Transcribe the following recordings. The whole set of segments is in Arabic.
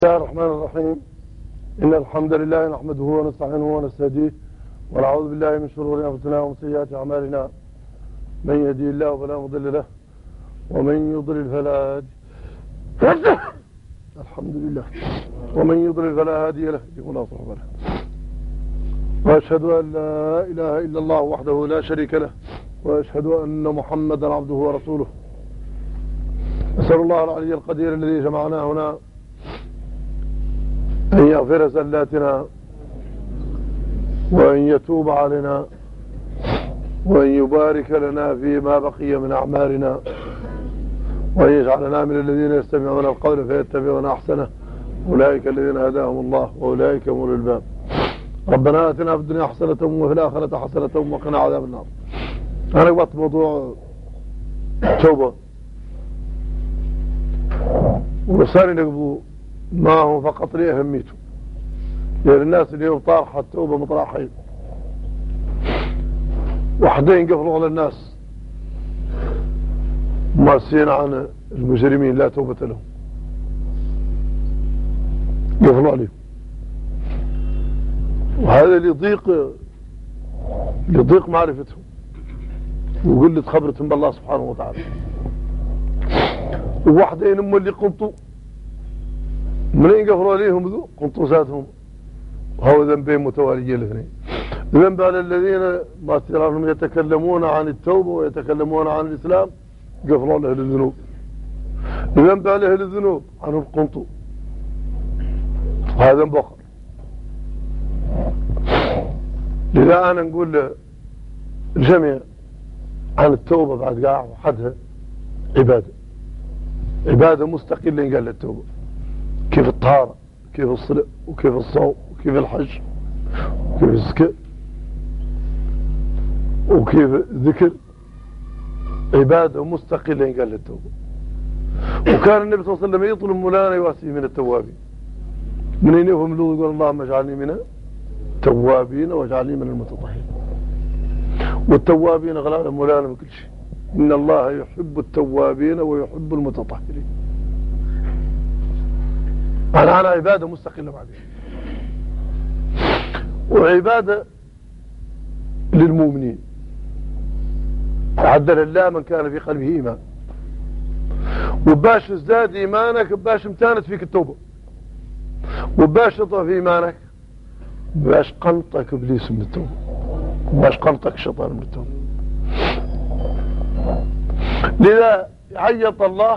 بسم الله الرحمن الرحيم. إن الحمد لله نحمده ونستعينه ونستهديه ونعوذ بالله من شرور أنفسنا ومن سيئات أعمالنا. من يهدي الله فلا مضل له ومن يضلل فلا هادي الحمد لله ومن يضلل فلا هادي له يقول الله صحبه له. وأشهد أن لا إله إلا الله وحده لا شريك له وأشهد أن محمدا عبده ورسوله. أسأل الله العلي القدير الذي جمعنا هنا أن يغفر زلاتنا وأن يتوب علينا وأن يبارك لنا فيما بقي من أعمالنا وأن يجعلنا من الذين يستمعون القول فيتبعون أحسنه أولئك الذين هداهم الله وأولئك هم أولو الألباب. ربنا آتنا في الدنيا حسنة وفي الآخرة حسنة وقنا عذاب النار. أنا قلت موضوع توبة ولساني نقبضوا ما هو فقط لأهميته، يعني الناس اليوم طارحة التوبة مطرحين وحدين قفلوا على الناس ماسين عن المجرمين لا توبة لهم، قفلوا عليهم، وهذا اللي يضيق معرفتهم وقلة خبرتهم بالله سبحانه وتعالى. ووحدين هم اللي قنطوا منين قفلوا عليهم ذو قنطوا زادهم، وهو ذنبين متواليين الاثنين. ذنب على الذين ما ترانهم يتكلمون عن التوبة ويتكلمون عن الإسلام قفلوا على أهل الذنوب. ذنب على أهل الذنوب عنهم قنطوا، وهذا ذنب آخر. لذا أنا نقول للجميع عن التوبة بعد قاع وحدها عبادة مستقلة. قال التوبة كيف الطهارة كيف الصلاة وكيف الصوم وكيف الحج وكيف الزكاة وكيف الذكر، عبادة مستقلة قال التوبة. وكان النبي صلى الله عليه وسلم يطلب مولانا يواسي من التوابين. منين يفهم له يقول اللهم اجعلني من التوابين واجعلني من المتطهرين. والتوابين غلال مولانا من كل شيء، إن الله يحب التوابين ويحب المتطهرين. أنا على عبادة مستقلة بعدين، وعبادة للمؤمنين. عدل الله من كان في قلبه إيمان، وباش ازداد إيمانك باش امتانت فيك التوبة، وباش تضعف إيمانك باش قنطك إبليس من التوبة، باش قنطك الشيطان من التوبة. لذا عيط الله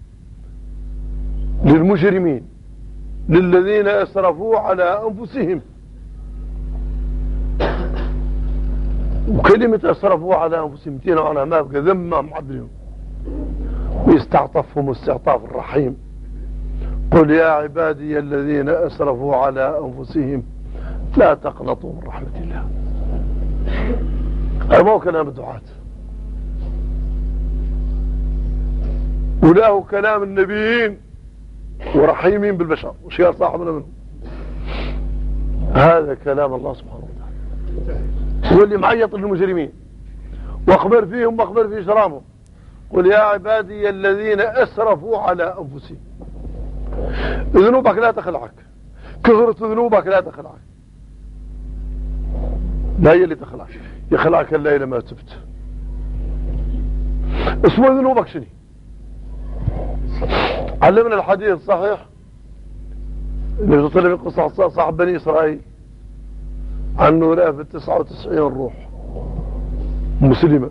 للمجرمين للذين أسرفوا على أنفسهم. وكلمة أسرفوا على أنفسهم تينا عنها ما بقى ذمة معدلهم، ويستعطفهم استعطاف الرحيم. قل يا عبادي الذين أسرفوا على أنفسهم لا تقنطوا من رحمة الله. هذا ما هو كلام الدعاة، ولا هو كلام النبيين ورحيمين بالبشر وشيار صاحبنا منهم. هذا كلام الله سبحانه وتعالى، هو اللي معيط للمجرمين واخبر فيهم واخبر في شرامهم. قل يا عبادي الذين أسرفوا على أنفسهم. ذنوبك لا تخلعك، كثرة ذنوبك لا تخلعك، لا هي اللي تخلعك، يخلعك الليل ما تبت. اسمه ذنوبك شني؟ علمنا الحديث الصحيح النبي صلى الله عليه وسلم قصة صاحب بني إسرائيل عنه رأى في 99 روح مسلمة،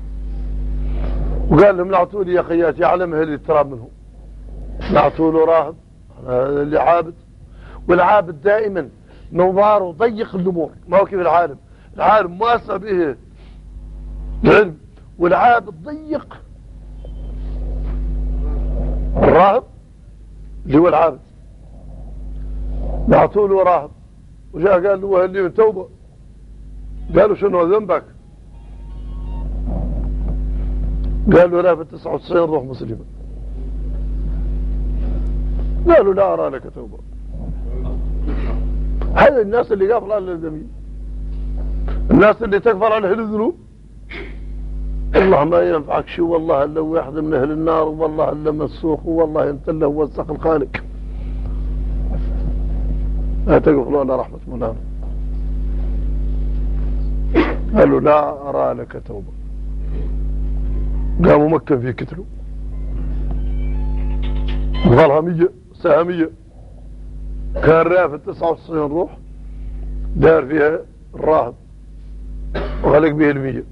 وقال لهم نعطوا لي يا خيات يعلم اهل التراب منهم، نعطوا له راهب اللي عابد. والعابد دائما نظاره ضيق الأمور، ما هو كيف العالم. العالم واسع به العلم، والعابد ضيق. الراهب اللي هو العابد نعطوا له راهب، وجاء قال له هل لي من توبة؟ قالوا شنو ذنبك؟ قال له لا في 99 روح مسلمة. قالوا لا أرى لك توبة. هذا الناس اللي غافل على الذنب، الناس اللي تكفر على أهل الذنوب. والله ما ينفعك شيء، والله الا واحد من اهل النار، والله الا مسوق، والله انت اللي هو السق الخالق. لا تقفلوا إلا رحمة منان. قالوا لا أرى لك توبة. قاموا مكة في كتلوا ظلها 100 سهمية، كان رافد 99 روح دار فيها الراهب وغلق به 100.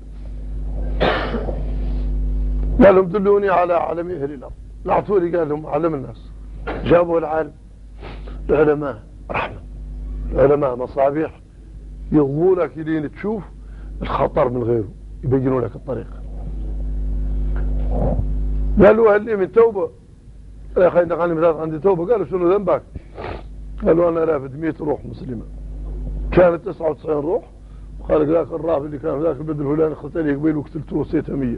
قال لهم دلوني على عالم أهل الأرض. نعطوا لي، قال لهم علم الناس. جابوا العالم. العلماء رحمة، العلماء مصابيح يضووا لك لين تشوف الخطر من غيره، يبينوا لك الطريق. قالوا هل لي من توبة يا أخي؟ عندي توبة. قالوا شنو ذنبك؟ قالوا أنا رافد 100 روح مسلمة، كانت 99 روح، وقال ذاك الرافد اللي كان ذاك البدل الفلاني قتل قبيل وقتلته وصيته 100.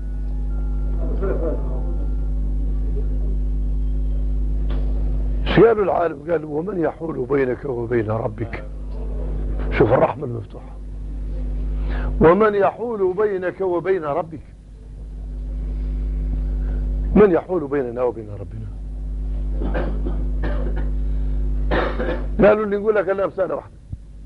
ايش قالوا العالم؟ قالوا ومن يحول بينك وبين ربك. شوف الرحمة المفتوحة. ومن يحول بينك وبين ربك. من يحول بيننا وبين ربنا؟ قالوا اللي نقول لك الا مسألة واحدة،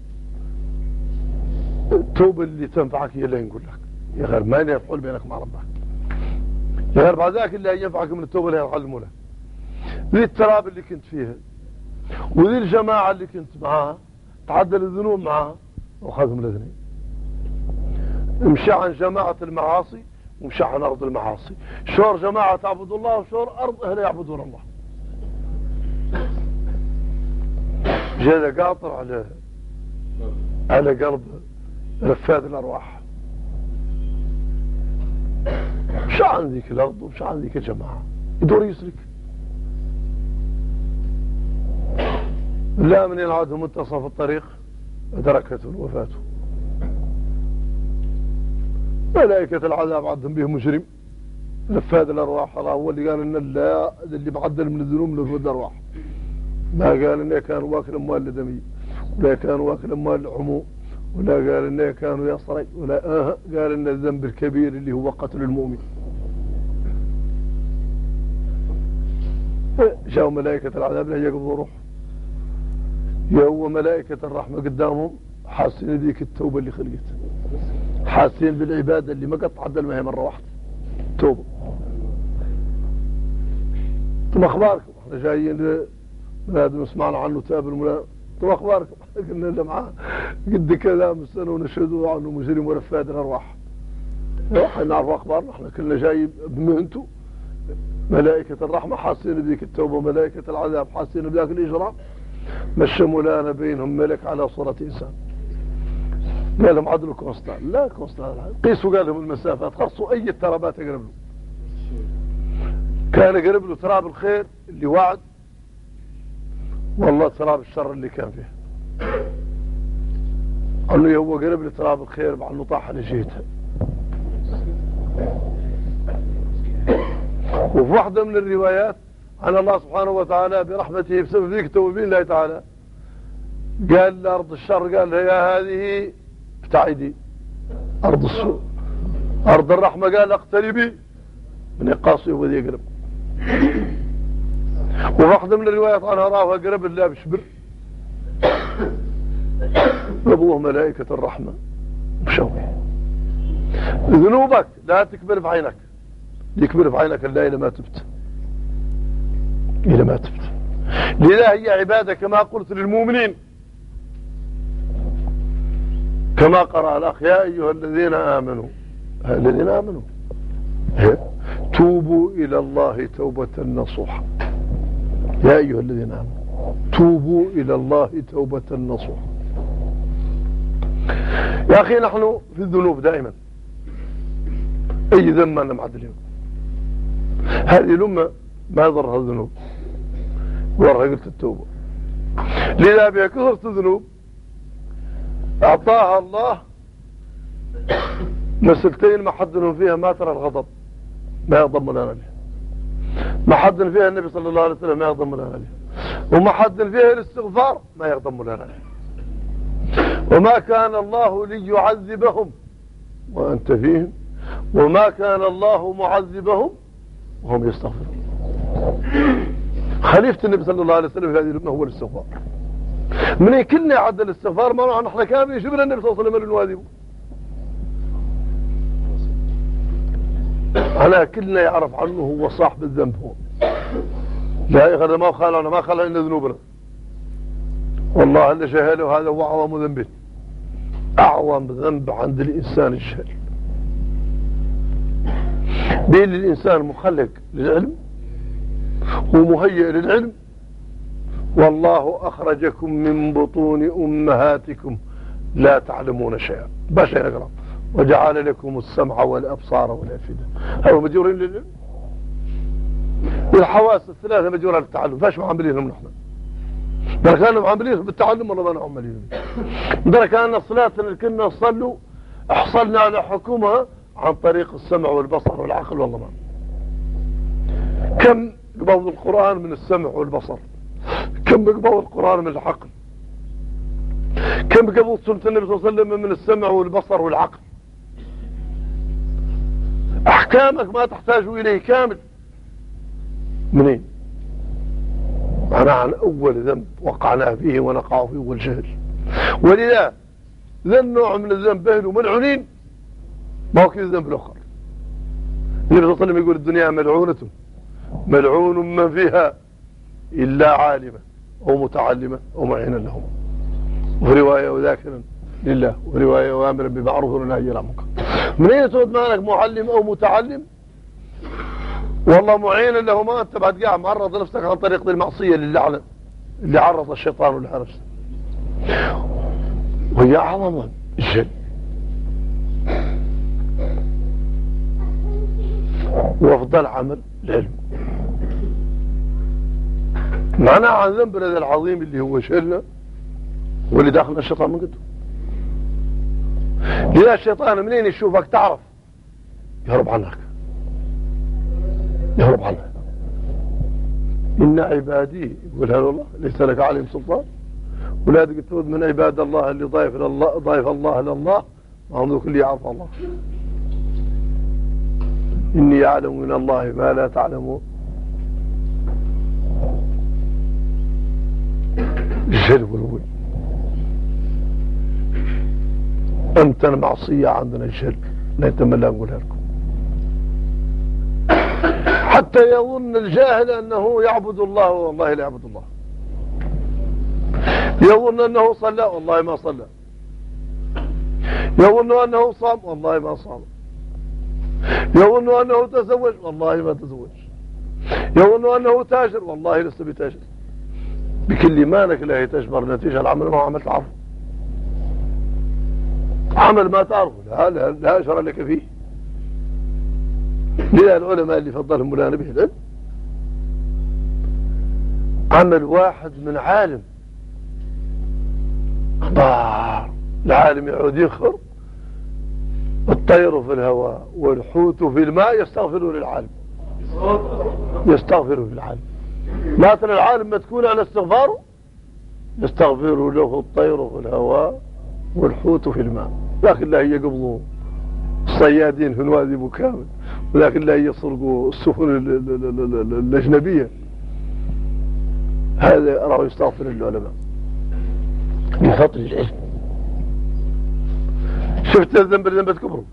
التوبة اللي تنفعك هي اللي نقول لك، يا غير ما يحول بينك مع ربك، يا غير بعد ذاك اللي ينفعك من التوبة اللي يعلموا لك. ذي التراب اللي كنت فيها وذي الجماعة اللي كنت معاها تعدل الذنوب معاها وخذهم الاثنين. امشي عن جماعة المعاصي ومشي عن أرض المعاصي. شور جماعة تعبد الله وشور أرض أهل يعبدون الله. جاء قاطر على قلب رفاد الأرواح. مش عن ذيك الأرض ومش عن ذيك الجماعة، يدور يسلك. لا من ينعده منتصف الطريق أدركته الوفاة. ملائكة العذاب عدهم به مجرم رفاد الأرواح. هو اللي قال إن لا اللي معدل من الذنوب لرفاد الأرواح، ما قال إنه كان واكل أموال الدمي، ولا كان واكل أموال العموم، ولا قال إنه كانوا يسرق، ولا قال إن الذنب الكبير اللي هو قتل المؤمن. جاءوا ملائكة العذاب لا يقبضوا روح، يهو ملائكة الرحمة قدامهم حاسين ذيك التوبة اللي خلقتها، حاسين بالعبادة اللي ما قد تعدل معها مرة واحدة. توبة. ثم أخباركم احنا جايين من هذا نسمعنا عنه تاب الملا. ثم أخباركم قلنا اللي معاه قد كذا من سنة ونشهدوا عنه مجرم ورفاد الأرواح. احنا نعرف أخبارنا، احنا كلنا جاي بمهنته. ملائكة الرحمة حاسين بذيك التوبة، ملائكة العذاب حاسين بذاك الإجرام. مشى مولانا بينهم ملك على صورة إنسان، قال لهم عدلوا كونستان. لا كونستان، قيسوا قال لهم المسافات، خصوا أي ترابات يقرب له. كان يقرب له تراب الخير اللي وعد، والله تراب الشر اللي كان فيه. قال له هو قرب له تراب الخير مع انه طاح على جهتها. وفي واحدة من الروايات عن الله سبحانه وتعالى برحمته بسبب ذيك التوبين الله تعالى قال لأرض الشر، قال لها يا هذه ابتعدي أرض السوء. أرض الرحمة قال اقتربي من القاصي وذي يقرب. وفي واحدة من الروايات عنها راها قرب الله بشبر، أبوه ملائكة الرحمة بشوي. ذنوبك لا تكبر في عينك، يكبر في عينك الله إلى ما تبت، إلى ما تبت. لذا هي عبادة كما قلت للمؤمنين، كما قرأ الأخ يا أيها الذين آمنوا، الذين آمنوا توبوا إلى الله توبة نصوحا. يا أيها الذين آمنوا توبوا إلى الله توبة نصوحا. يا أخي نحن في الذنوب دائما، أي ذنب أنا معدلين. هذه الأمة ما يضرها الذنوب، ضرها قلت التوبة. لذا بكثرة الذنوب أعطاها الله مسلتين ما حدن فيها ما ترى الغضب ما يغضب لنا عليه، ما حدن فيها النبي صلى الله عليه وسلم ما يغضب لنا عليه، وما حدن فيها الاستغفار ما يغضب لنا عليه. وما كان الله ليعذبهم وأنت فيهم، وما كان الله معذبهم وهم يستغفرون. خليفة النبي صلى الله عليه وسلم في هذه الأمة هو الاستغفار. من كلنا يعدل الاستغفار ما نحن احنا كامل يجبنا النبي صلى الله عليه وسلم الواجب. على كلنا يعرف عنه هو صاحب الذنب هو. لا هذا ما خلقنا ما خلق إلا ذنوبنا. والله اللي جهله هذا هو أعظم ذنب. أعظم ذنب عند الإنسان الجهل. بين الإنسان مخلق للعلم ومهيئ للعلم. والله أخرجكم من بطون أمهاتكم لا تعلمون شيئا. باش نقرأ وجعل لكم السمع والأبصار والأفئدة. هذا مجورين للعلم. الحواس الثلاثة مجورة للتعلم. فاش معاملينهم نحن؟ ده كانوا معاملينهم بالتعلم ولا ما معاملينهم؟ ده كان الصلاة اللي كنا نصلوا حصلنا على حكمها عن طريق السمع والبصر والعقل. والله ما كم قبض القرآن من السمع والبصر، كم قبض القرآن من العقل، كم قبض سنة النبي صلى الله عليه وسلم من السمع والبصر والعقل. أحكامك ما تحتاج إليه كامل. منين؟ معناه عن أول ذنب وقعنا فيه ونقع فيه هو الجهل. ولذا ذا النوع من الذنب أهله ملعونين ما هو كذا الذنب الآخر. النبي صلى الله عليه وسلم يقول الدنيا ملعونة ملعون من فيها إلا عالمة أو متعلمة أو معينا لهم. وفي رواية وذاكرا لله، ورواية وآمرا بمعروف ونهي عن منكر. من أين تود مالك معلم أو متعلم والله معينا له ما أنت بعد قاعد معرض نفسك عن طريق المعصية للعنة اللي عرض الشيطان لها نفسه. وهي أعظم الجهل. وأفضل عمل العلم. معناه عن ذنبنا ذا العظيم اللي هو شلنا واللي داخلنا الشيطان من قده. لذا الشيطان منين يشوفك تعرف يهرب عنك، يهرب عنك. إن عبادي يقول هذا الله ليس لك عليهم سلطان. ولا تقول من عباد الله اللي ضايف الله لله ما هم ذوك اللي يعرف الله. إني أعلم من الله ما لا تعلمون. الجهل والهوى. أنت المعصية عندنا الجهل لا يتمنى نقولها لكم. حتى يظن الجاهل أنه يعبد الله والله لا يعبد الله. يظن أنه صلى والله ما صلى. يظن أنه صام والله ما صام. يظن أنه تزوج والله ما تزوج. يظن أنه تاجر والله لسه بتاجر. بكل مالك لا تجبر نتيجة العمل ما عملت عرض. عمل ما تعرفه لا أجر لك فيه. لذا العلماء اللي فضلهم مولانا به العلم عمل واحد من عالم اخبار. العالم يعود يخر الطير في الهواء والحوت في الماء يستغفروا للعالم. يستغفروا للعالم. مثلا العالم ما تكون على استغفاره يستغفر له الطير في الهواء والحوت في الماء. لكن لا يقبضوا الصيادين في الوادي بكامل، ولكن لا يسرقوا السفن الأجنبية. هذا راه يستغفر للعلماء بفضل العلم. شفت الذنب ذنب كبره.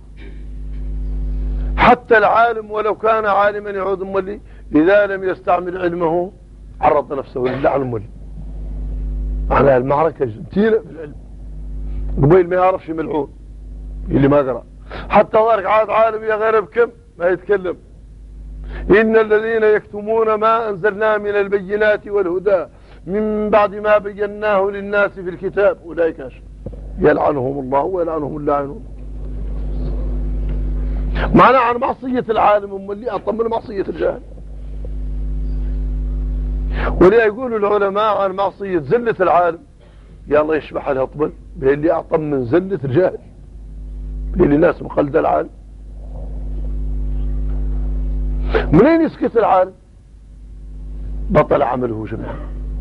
حتى العالم ولو كان عالما يعود مولي إذا لم يستعمل علمه عرض نفسه للعن مولي. معناها المعركة جنتيلة في العلم. قبيل ما يعرفش ملعون اللي ما قرأ. حتى ذلك عاد عالم يا غير بكم ما يتكلم. إن الذين يكتمون ما أنزلنا من البينات والهدى من بعد ما بيناه للناس في الكتاب أولئك يلعنهم الله ويلعنهم اللاعنون. معنى عن معصية العالم هم اللي أطم من معصية الجاهل. ولذا يقولوا العلماء عن معصية زلة العالم يا الله يشبح لها طبل به اللي أعطم من زلة الجاهل، به اللي ناس مخلدة العالم. منين يسكت العالم؟ بطل عمله جميعا.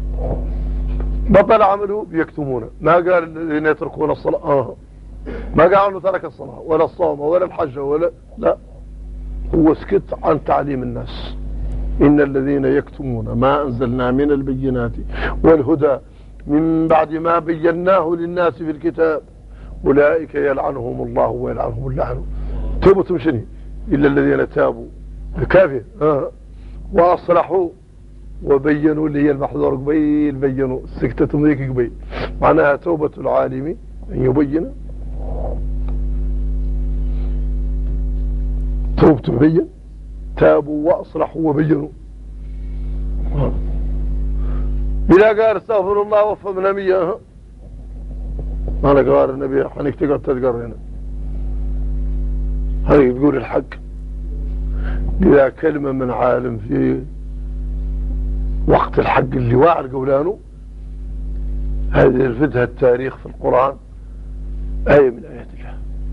بطل عمله بيكتمونه. ما قال الذين يتركون الصلاة ما قال انه ترك الصلاة ولا الصوم ولا الحج ولا لا، هو سكت عن تعليم الناس. إن الذين يكتمون ما أنزلنا من البينات والهدى من بعد ما بيناه للناس في الكتاب أولئك يلعنهم الله ويلعنهم اللعنون. توبتهم شنو؟ إلا الذين تابوا الكافر وأصلحوا وبينوا اللي هي المحظور قبيل، بينوا سكتتهم ذيك قبيل. معناها توبة العالم أن يبين، توبة بين، تابوا وأصلحوا وبينوا. إذا قال استغفر الله وفقنا مياه أنا قال النبي حنك تقعد تذكر هنا هذه تقول الحق. إذا كلمة من عالم في وقت الحق اللي واعر قولانه، هذه يلفتها التاريخ في القرآن آية من آيات الله.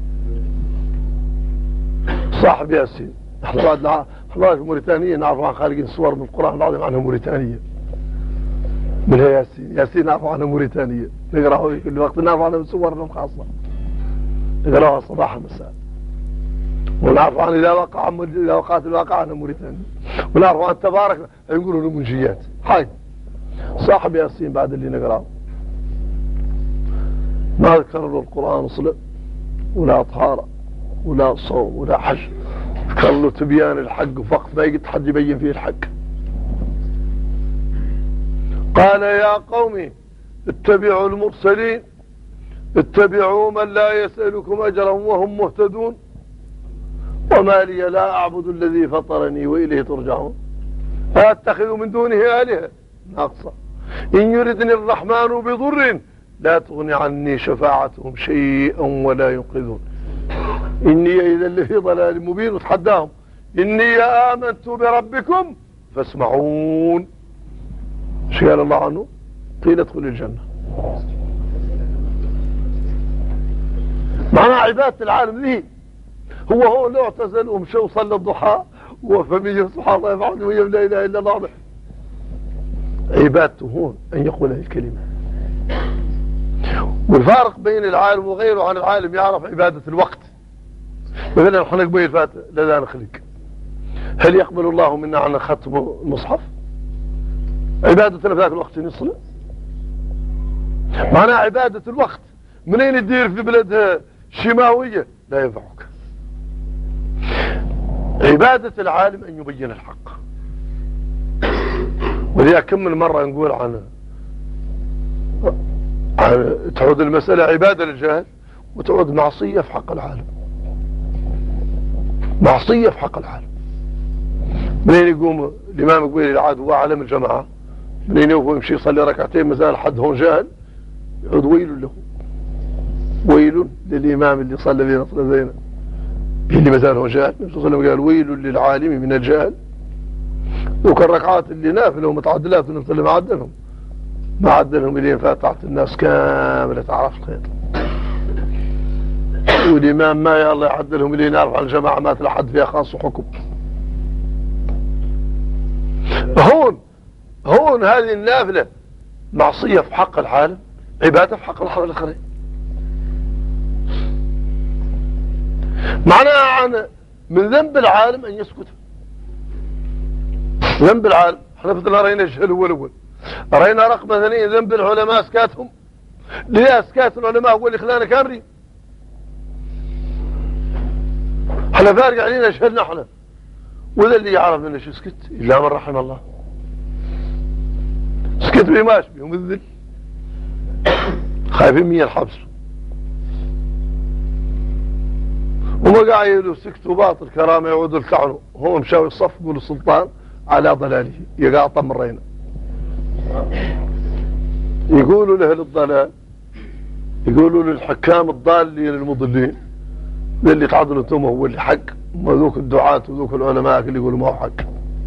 صاحب ياسين، احنا في موريتانيا نعرف عن خالقين صور من القرآن العظيم عنها موريتانية، منها ياسين نعرف عنها موريتانية، نقرأه في كل وقت، نعرف عنها من صورنا الخاصة نقرأها صباح المساء، ونعرف عن إذا وقعت الواقع عنها موريتانيا، ونعرف عن تبارك يقولوا له منجيات. حاجة صاحب ياسين بعد اللي نقرأه ما ذكر له القرآن صلة ولا طهارة ولا صوم ولا حج، ذكر له تبيان الحق وفقط ما يقدر حد يبين فيه الحق. قال يا قوم اتبعوا المرسلين، اتبعوا من لا يسألكم أجرا وهم مهتدون، وما لي لا أعبد الذي فطرني وإليه ترجعون، أتخذ من دونه آلهة ناقصة، إن يردني الرحمن بضر لا تغني عني شفاعتهم شيئا ولا ينقذون، إني إذا لفي ضلال مبين. وتحداهم إني آمنت بربكم فاسمعون. شو قال الله عنه؟ قيل ادخل الجنة. معنى عبادة العالم ذي هو لو اعتزل ومشى وصلى الضحى وفمية سبحان الله يفعل ويا لا إله إلا الله، عبادته هون أن يقول هذه الكلمة. والفارق بين العالم وغيره عن العالم يعرف عبادة الوقت. مثلا احنا قبيل فات لا نخلق، هل يقبل الله منا عن ختم المصحف؟ عبادتنا في ذاك الوقت نصلي. معناها عبادة الوقت منين تدير في بلد شماوية لا ينفعك. عبادة العالم أن يبين الحق. ولذا كم من مرة نقول عن تعود المسألة عبادة للجاهل وتعود معصية في حق العالم، معصية في حق العالم. منين يقوم الإمام قبيل العاد هو عالم الجماعة، منين يوفو يمشي يصلي ركعتين مازال حد هون جاهل، يعود ويل له، ويل للإمام اللي صلى بينا صلى زينا اللي مازال هون جاهل. النبي صلى الله عليه وسلم قال ويل للعالم من الجاهل. وكان ركعات اللي نافلة ومتعدلات النبي صلى الله عليه وسلم عدلهم، ما عدلهم إلين فاتحت الناس كاملة تعرف الخير، والإمام ما يا الله يعدلهم إلين يعرف عن الجماعة ما تلحد فيها خاص وحكم. هون هذه النافلة معصية في حق العالم، عبادة في حق الحق الآخرين. معناها عن من ذنب العالم أن يسكت. ذنب العالم احنا مثلا رأينا الجهل هو الأول، رأينا رقم ثانية ذنب العلماء اسكاتهم. ليه اسكات العلماء هو اللي خلانا كامري؟ احنا فارق علينا جهلنا احنا، وذا اللي يعرف منه شو سكت إلا من رحم الله. سكت بيماش بيهم الذل، خايفين من الحبس، وما قاعد سكتوا باطل كرامه يعودوا الكعنوا. هو مشاوي الصف يقول السلطان على ضلاله يقع طمرينا، يقولوا له للضلال، يقولوا للحكام الضالين للمضلين، اللي تعدلوا انتم هو اللي حق، وذوك الدعاة وذوك العلماء اللي يقولوا ما هو حق.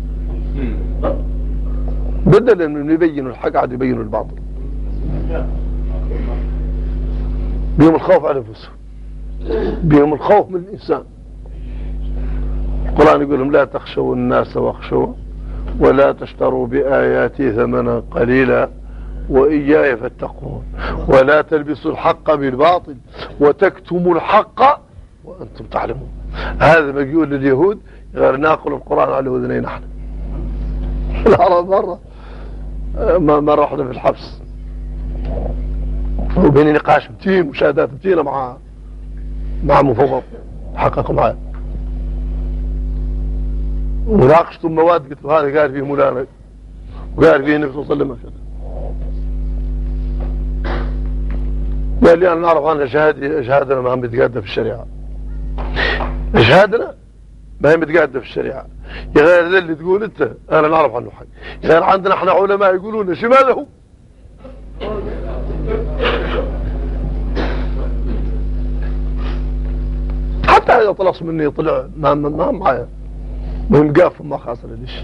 بدل انهم يبينوا الحق عاد يبينوا الباطل. بيهم الخوف على انفسهم، بيهم الخوف من الانسان. القرآن يقول لهم لا تخشوا الناس واخشوا ولا تشتروا بآياتي ثمنا قليلا وإياي فاتقون ولا تلبسوا الحق بالباطل وتكتموا الحق وأنتم تعلمون. هذا ما يقول لليهود غير ناقل القرآن على أذنين نحن. العرب مرة واحدة في الحبس وبين نقاش متين ومشاهدات متينة مع مفوض حقق معاه، وناقشت مواد قلت له هذا قال فيه مولانا وقال فيه النبي صلى الله عليه وسلم. قال لي انا نعرف عنها شهادنا ما هم بتقادة في الشريعة، شهادنا ما هي متقادة في الشريعة. يا غير ذا اللي تقول انت انا نعرف عنه حق، يا غير عندنا احنا علماء يقولون شو ماذا هو. حتى اذا طلص مني طلع ما معايا مهم قاف ما خاصر ليش.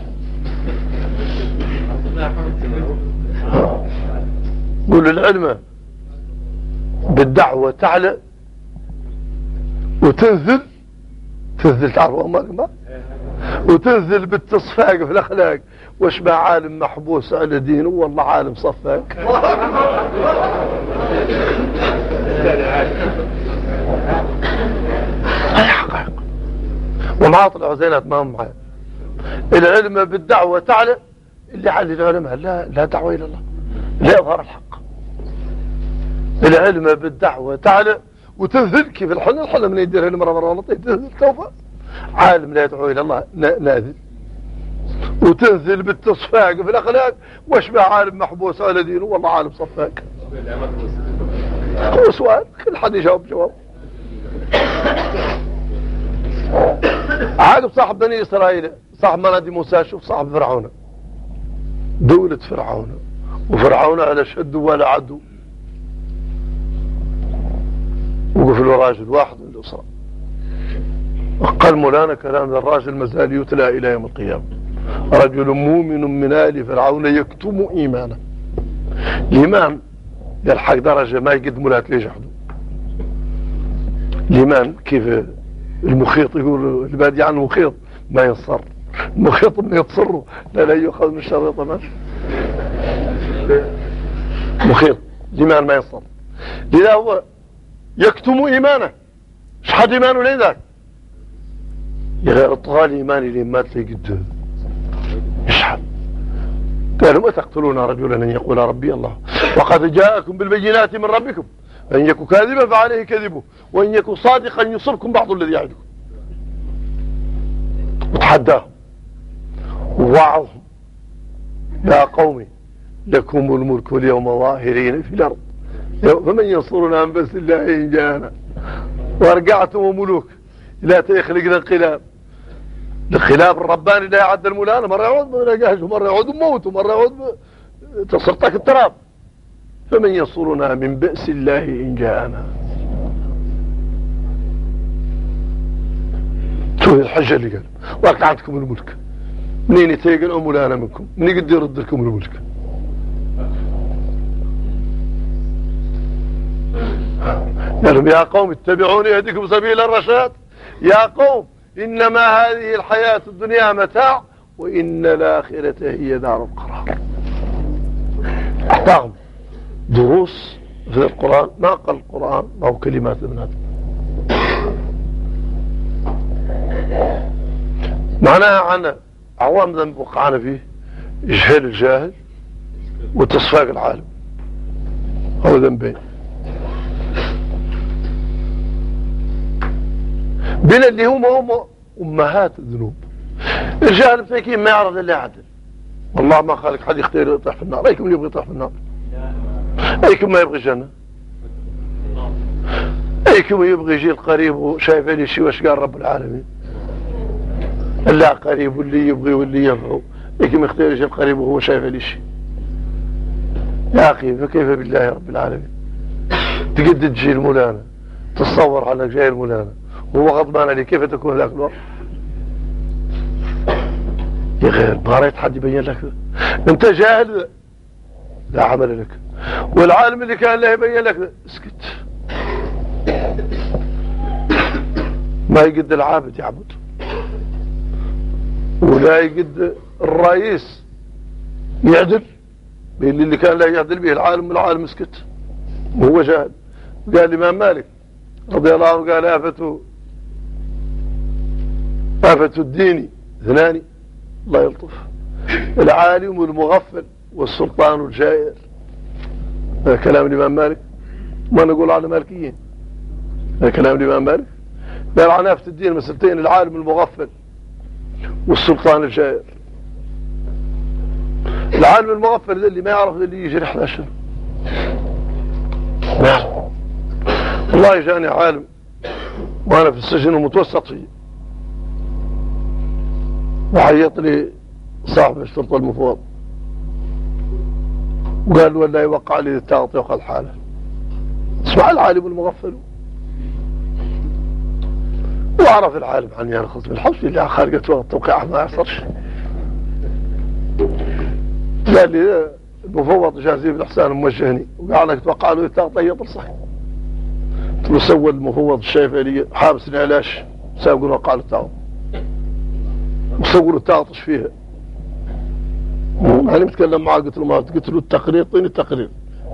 قول العلم بالدعوة تعلى وتنزل تعرفوا ما وتنزل بالتصفاق في الاخلاق. واشبع عالم محبوس على دينه والله عالم صفاق. هذه حقائق ومعاطل عزينات ما هم معايا. العلم بالدعوة تعلى، اللي على العلماء لا دعوة إلى الله، لا يظهر الحق. العلم بالدعوة تعلى وتنزل كيف الحلم من يديرها المرة والله تنزل توفى. عالم لا يدعو إلى الله نازل، وتنزل بالتصفاق في الأخلاق. واشبع عالم محبوس على دينه والله عالم صفاق. هو سؤال كل حد يجاوب جواب. عاقب صاحب بني إسرائيل صاحب منادي موسى، شوف صاحب فرعون، دولة فرعون، وفرعون على شد ولا عدو. وقف له راجل واحد من الأسرة قال مولانا كلام الراجل مازال يتلى إلى يوم القيامة. رجل مؤمن من آل فرعون يكتم إيمانه. الإيمان يلحق درجة ما يقدموا لها يجحدوا. الإيمان كيف المخيط يقول اللي بادي عنه مخيط ما ينصر، المخيط ما يتصره لا يؤخذ من الشريطة ماشي مخيط. الإيمان ما ينصر، لذا هو يكتم إيمانه. شحد إيمانه لين ذاك يغير الطغال إيماني لين ما تلاقي قد يشحد. قالوا ما تقتلون رجلا أن يقول ربي الله وقد جاءكم بالبينات من ربكم فإن يكن كاذبا فعليه كذبه وإن يكن صادقا يصبكم بعض الذي يعدكم. وتحداهم ووعظهم يا قومي لكم الملك اليوم ظاهرين في الأرض فمن ينصرنا من بس الله إن جاءنا. وارجعتم ملوك لا تخلقنا انقلاب. الخلاف الرباني لا يعد المولانا، مرة يعود بنجاهج ومرة يعود بموت ومرة يعود تصرتك التراب. فمن ينصرنا من بأس الله إن جاءنا. شو الحجة اللي قال وارجعتكم الملك منين يتيقن مولانا منكم من يقدر يرد لكم الملك. قالوا يا قوم اتبعوني يهديكم سبيل الرشاد. يا قوم إنما هذه الحياة الدنيا متاع وإن الآخرة هي دار القرار. أعطاهم دروس في القرآن ما قال القرآن ما هو كلمات ابن آدم. معناها عن أعوام ذنب وقعنا فيه إجهال الجاهل وتصفاق العالم، هو ذنبين. بين اللي هم أمهات الذنوب. الجاهل مساكين ما يعرف إلا عدل. والله ما خالق حد يختار يطيح في النار. أيكم اللي يبغي يطيح في النار؟ أيكم ما يبغي الجنة؟ أيكم يبغي يجي القريب وشايف لي شيء واش قال رب العالمين؟ لا قريب واللي يبغي واللي ينفعه. أيكم يختار يجي القريب وهو شايف لي شيء؟ يا أخي فكيف بالله رب العالمين؟ تقد تجي المولانا تصور عنك جاي المولانا وهو غضبان عليه، كيف تكون ذاك الوقت؟ يا غير ما رأيت حد يبين لك انت جاهل لا عمل لك، والعالم اللي كان له يبين لك اسكت. ما يقد العابد يعبد ولا يقد الرئيس يعدل بين اللي كان لا يعدل به العالم والعالم اسكت وهو جاهل. قال الإمام مالك رضي الله عنه قال آفة الدين اثنان الله يلطف، العالم المغفل والسلطان الجائر. هذا كلام الإمام مالك ما نقول على مالكيين، هذا كلام الإمام مالك. قال عنافة الدين مسألتين: العالم المغفل والسلطان الجائر. العالم المغفل ده اللي ما يعرف اللي يجري 11 ما يعرف. والله جاني عالم وانا في السجن ومتوسط فيه، وعيط لي صاحب الشرطة المفوض وقال والله يوقع لي التعاطي وقال حاله. اسمع العالم المغفل، وعرف العالم عني ينخص من الحبس اللي خارجته التوقيع ما يحصلش. قال لي المفوض جازي بن حسان موجهني وقال لك توقع له التعاطي يطلصح. قلت له سوى المفوض الشايفه لي حابسني علاش ساوي وقع له التعاطي وصوروا التعاطش فيها. انا متكلم معاه قلت له التقرير، طيني التقرير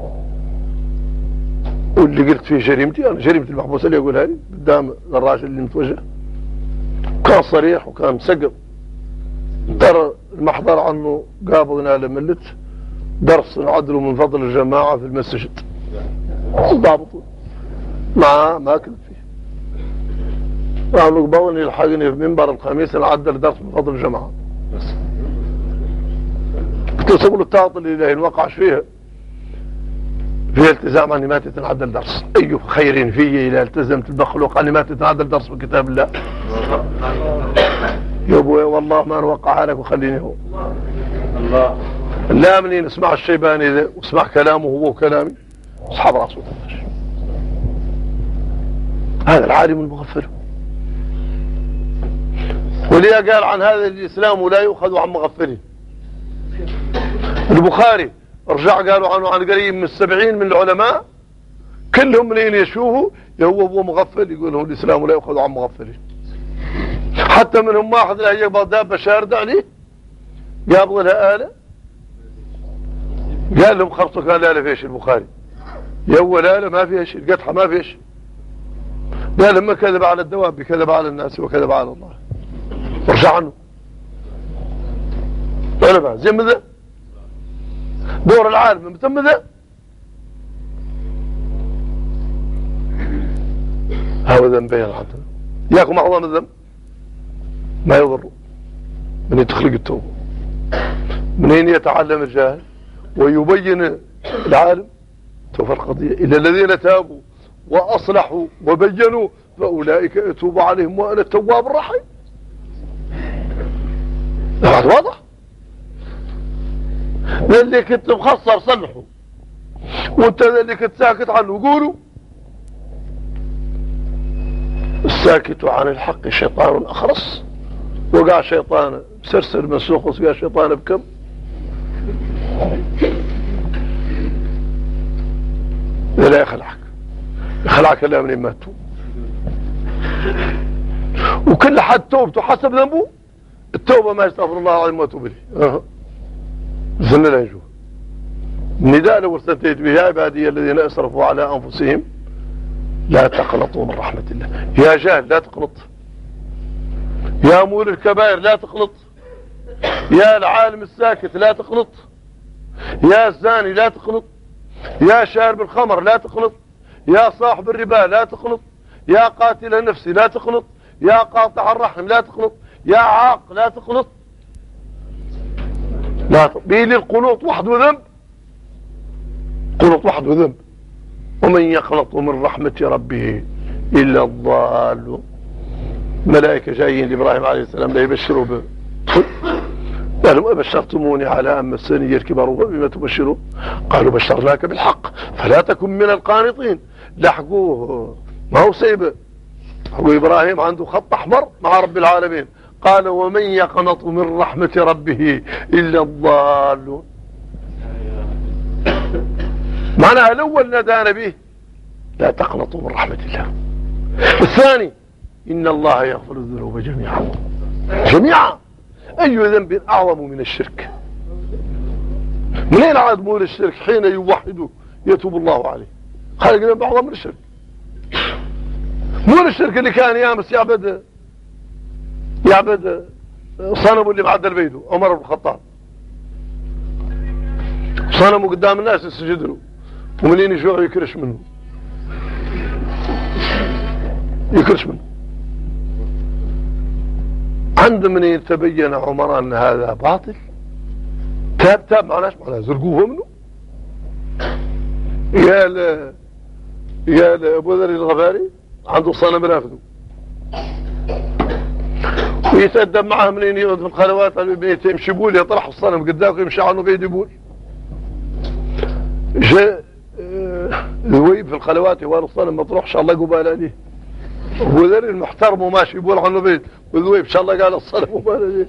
واللي قلت فيه جريمتي. انا جريمتي المحبوسه اللي يقولها لي قدام الراجل اللي متوجه كان صريح وكان مسقط. ترى المحضر عنه قابضنا لملت درس نعدله من فضل الجماعه في المسجد ضابطه ما كنت فيه. قالوا قبضني يلحقني في منبر الخميس نعدل درس من فضل الجماعه. قلت له سووا له التعاطي اللي وقعش فيها في التزام اني ما تتعدل درس. اي خير في اذا التزمت المخلوق اني ما تتعدل درس من كتاب الله. يا ابوي والله ما نوقعها لك وخليني هو الله. لا منين اسمع الشيباني ذا واسمع كلامه هو وكلامي اصحاب راسه تفش. هذا العالم المغفل. وليه قال عن هذا الاسلام ولا يؤخذ عن مغفله. البخاري رجع قالوا عنه عن قريب من 70 من العلماء كلهم منين يشوفوا هو مغفل، يقولوا الاسلام لا يؤخذ عن مغفله. حتى منهم واحد له يقبض دابه شارده عليه قابض لها آلة قال لهم خرطوا، قال لا فيش البخاري يا اول آلة ما فيها شيء، القطحه ما فيها شيء. قال لما كذب على الدواب كذب على الناس وكذب على الله. ارجع عنه انا زي ماذا دور العالم متم ذا. هذا ذنبين عندنا ياكم اعظم الذنب ما يضر من تخلق التوبه، منين يتعلم الجاهل ويبين العالم توفى القضيه. الا الذين تابوا واصلحوا وبينوا فاولئك اتوب عليهم وانا التواب الرحيم. هذا واضح. اللي كنت مخسر صلحه وانت اللي كنت ساكت عنه قولوا. الساكت عن الحق شيطان اخرس وقع شيطان مسرسر مسوق وقع شيطان بكم. لا يخلعك الا من ما تتوب. وكل حد توبته حسب ذنبه. التوبه ما يستغفر الله العظيم واتوب اليه زن لا يجوز. النداء لو استنتهت به يا عبادي الذين اسرفوا على انفسهم لا تقنطوا من رحمه الله. يا جاهل لا تقنط، يا مول الكبائر لا تقنط، يا العالم الساكت لا تقنط، يا الزاني لا تقنط، يا شارب الخمر لا تقنط، يا صاحب الربا لا تقنط، يا قاتل النفس لا تقنط، يا قاطع الرحم لا تقنط، يا عاق لا تقنط. لا بيلي القنوط وحده ذنب، قنوط وحده ذنب. ومن يقنط من رحمة ربه إلا الضال. ملائكة جايين لإبراهيم عليه السلام لا يبشروا به قالوا أبشرتموني على أما السنية الكبر وبما تبشروا قالوا بشرناك بالحق فلا تكن من القانطين. لحقوه ما هو سيبه. حقوا إبراهيم عنده خط أحمر مع رب العالمين. قال ومن يقنط من رحمة ربه إلا الضالون. معناها الأول نادانا به لا تقنطوا من رحمة الله. الثاني إن الله يغفر الذنوب جميعا جميعا. أي ذنب أعظم من الشرك؟ منين عاد مول الشرك؟ حين يوحدوا يتوب الله عليه. خلق ذنب أعظم من الشرك. مول الشرك اللي كان يامس يعبد صنمه اللي معدل بيده عمر بن الخطاب، صنمه قدام الناس يسجد له ومنين يجوع يكرش منه يكرش منه. عند من يتبين عمر أن هذا باطل تاب معناش معناه زرقوه منه. يا أبو ذر الغفاري عنده صنم رافضه ويتأدب معه منين يقعد في الخلوات يمشي بول يطرح الصنم قدامه ويمشي عنه قيد يبول. جاء ذويب في الخلوات يوال الصنم ما تروحش الله قبال عليه. أبو ذر المحترم وماشي يبول عنه بيت وذويب إن شاء الله قال الصنم قبال عليه.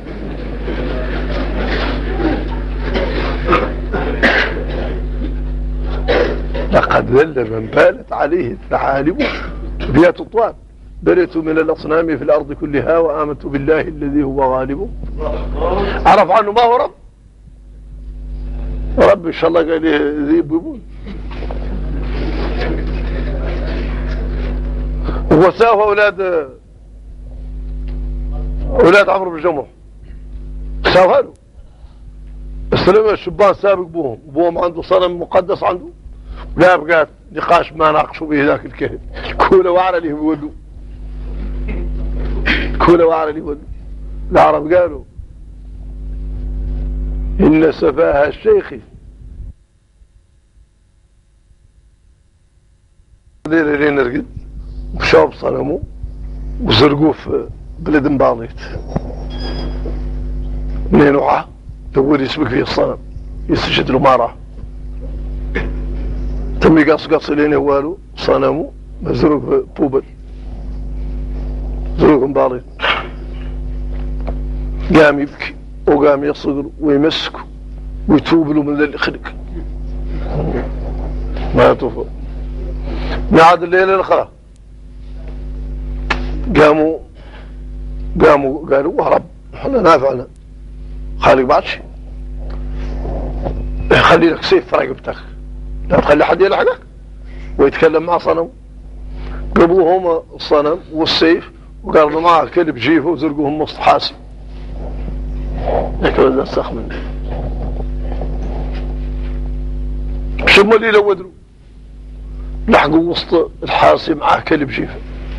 لقد ذل من بالت عليه الثعالب بيات الطواب برئت من الأصنام في الأرض كلها وآمنت بالله الذي هو غالب. عرف عنه ما هو رب إن شاء الله قال لي ذيب يبون. وساوى أولاد عمرو بن جمح ساوى له السلام الشبان سابق بوهم عنده صنم مقدس عنده لا بقات نقاش ما ناقشوا به ذاك الكهف كوله وعلى اللي يولوا كوله وعلى اللي يولوا. العرب قالوا إن سفاه الشيخ لين رقد وشاب صنمه وزرقوه في بلد مباليت منين وعاه تقول يسبق فيه الصنم يسجد له مارة تم يقص لين يوالو صنمه مزروق في بوبل زروق مباليت. قام يبكي وقام يصغر ويمسكه ويتوب له من اللي خلق ما توفى. نعد الليلة الأخرى قاموا قالوا وهرب احنا نافعنا خالق بعد شيء خلي لك سيف في رقبتك لا تخلي حد يلحقك ويتكلم مع صنم. قبضوهم الصنم والسيف وقالوا معه كلب جيفه وزرقوهم وسط حاسم لكن هذا سخ منه. شو اللي لودروا لحقوا وسط الحاسم معه كلب جيفه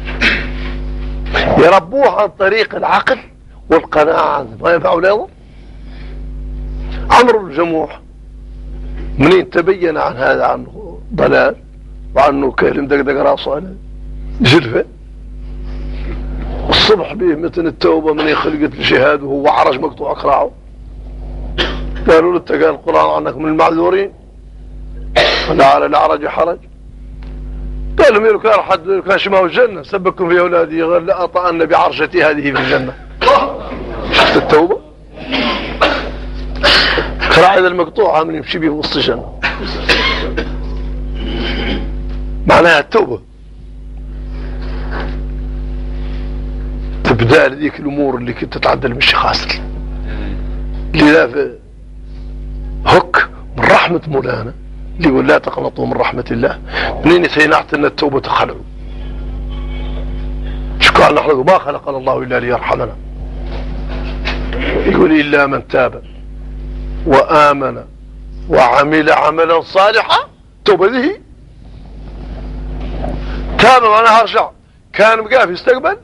يربوه عن طريق العقل والقناعة ما ينفع ولا. عمرو بن جموح منين تبين عن هذا عنه ضلال وعنه كلم دقدق راسه على جلفه الصبح به مثل التوبة من خلقت الجهاد وهو عرج مقطوع اقراعه. قالوا له قال القرآن عنك من المعذورين ولا على العرج حرج. قال لهم لو كان حد كان شماه الجنة سبكم في أولادي غير لأطأن بعرجتي هذه في الجنة. شفت التوبة كراعي المقطوع عامل يمشي به وسط الجنة معناها التوبة تبدأ لذيك الأمور اللي كنت تتعدل من الشخاص لذا في هك من رحمة مولانا اللي يقول لا تقنطوا من رحمة الله منين سينعت أن التوبة تخلعوا. شو قال نحن ما خلقنا الله إلا ليرحمنا. يقول إلا من تاب وآمن وعمل عملا صالحا. توبة ذي تاب معناها ارجع كان مقاف يستقبل.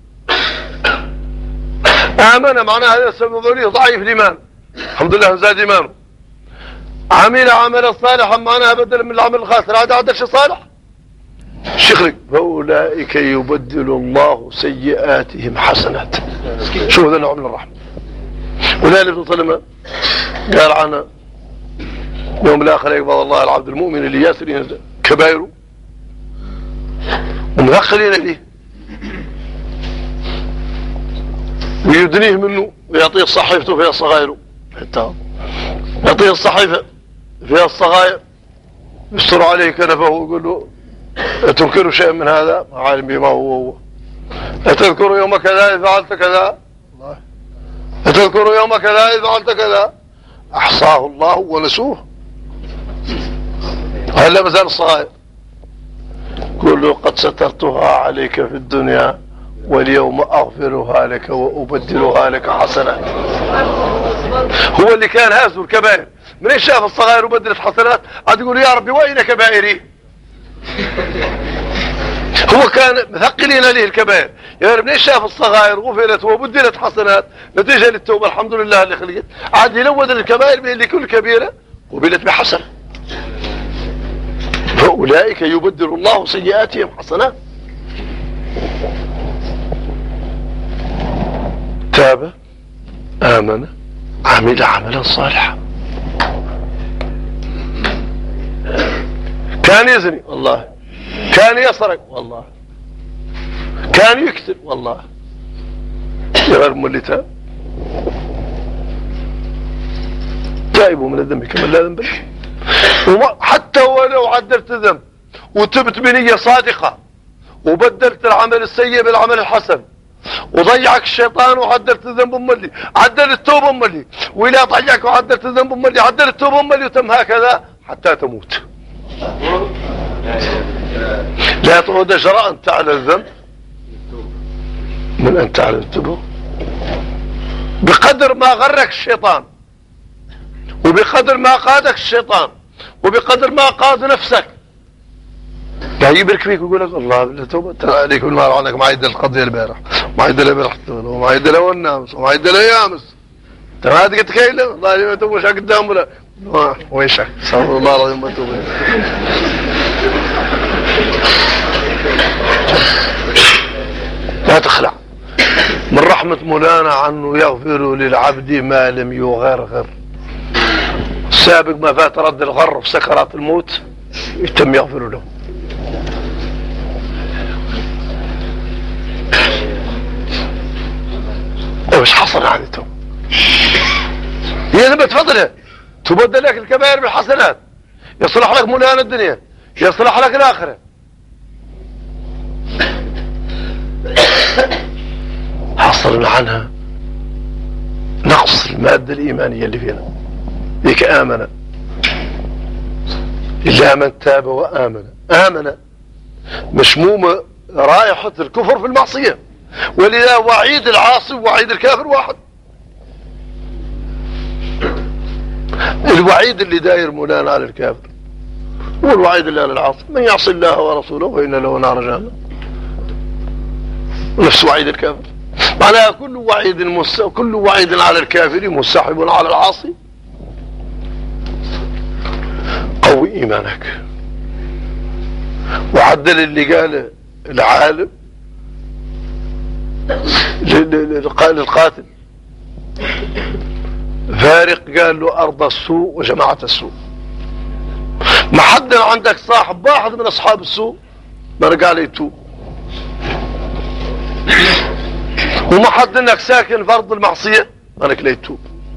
آمن معناها هذا السبب ضعيف الإيمان الحمد لله زاد إيمانه. عمل عملا صالحا معناها بدل من العمل الخاسر هذا شيء صالح. شيخ فأولئك يبدل الله سيئاتهم حسنات. شو هذا نوع من الرحمة. ولذلك ابن سلمة قال عنه يوم الآخر يقبض الله العبد المؤمن اللي ياسر كبائره ومدخلين إليه ويدنيه منه ويعطيه صحيفته فيها صغائره حتى يعطيه الصحيفة فيها الصغائر يستر عليه كنفه ويقول له أتذكر شيء من هذا عالم بما هو أتذكر يوم كذا إذا فعلت كذا أتذكر يوم كذا إذا فعلت كذا أحصاه الله ونسوه. هل لا مازال الصغائر قل له قد سترتها عليك في الدنيا واليوم أغفرها لك وأبدلها لك حسنات. هو اللي كان هازه الكبائر من شاف الصغائر وبدلت حسنات عاد يقول يا ربي وين كبائري. هو كان مثقلين عليه الكبائر، يعني من شاف الصغائر غفرت وبدلت حسنات نتيجة للتوبة الحمد لله اللي خليت، عاد يلود الكبائر بأن لكل كبيرة قبلت بحسنة. فأولئك يبدل الله سيئاتهم حسنات. تاب آمن عمل عملا صالحا. كان يزني والله، كان يسرق والله، كان يكتب والله، غير اللي تاب تائبوا من الذنب كما لا ذنب له. حتى ولو عدلت ذنب وتبت بنية صادقة وبدلت العمل السيء بالعمل الحسن وضيعك الشيطان وعدلت الذنب امالي، عدل التوبة امالي، ولا ضيعك وعدلت الذنب امالي، عدل التوبة امالي، وتم هكذا حتى تموت. لا تعود جراء أن تعلى الذنب من أن تعلى التوبة. بقدر ما غرك الشيطان وبقدر ما قادك الشيطان وبقدر ما قاد نفسك قاعد يبرك فيك ويقول لك الله بالله توبة ترى عليك بالمال عنك ما عيد القضية البارح ما عيد البارح وما عيد له النامس وما عيد له يامس ترى هذه قلت كيله والله لي ما توبش قدام ولا ويشك استغفر الله العظيم ما توبه. لا تخلع من رحمة مولانا عنه يغفر للعبد ما لم يغرغر. السابق ما فات رد الغر في سكرات الموت يتم يغفر له. وش حصل عن التوبة؟ هي لما تفضلها تبدل لك الكبائر بالحسنات، يصلح لك مولانا الدنيا، يصلح لك الآخرة. حصلنا عنها نقص المادة الإيمانية اللي فينا. ذيك آمن إلا من تاب وآمن. آمن مشمومة رائحة الكفر في المعصية، ولذا وعيد العاصي ووعيد الكافر واحد. الوعيد اللي داير مولانا على الكافر والوعيد اللي على العاصي من يعصي الله ورسوله فإن له نار جهنم، نفس وعيد الكافر. معناها كل وعيد على الكافر مسحب على العاصي. قوي إيمانك وعدل اللي قال العالم للقاتل فارق قال له أرض السوء وجماعة السوء. ما حد عندك صاحب واحد من أصحاب السوء ما قال يتوب، وما حد انك ساكن فرض المعصية انك لا يتوب.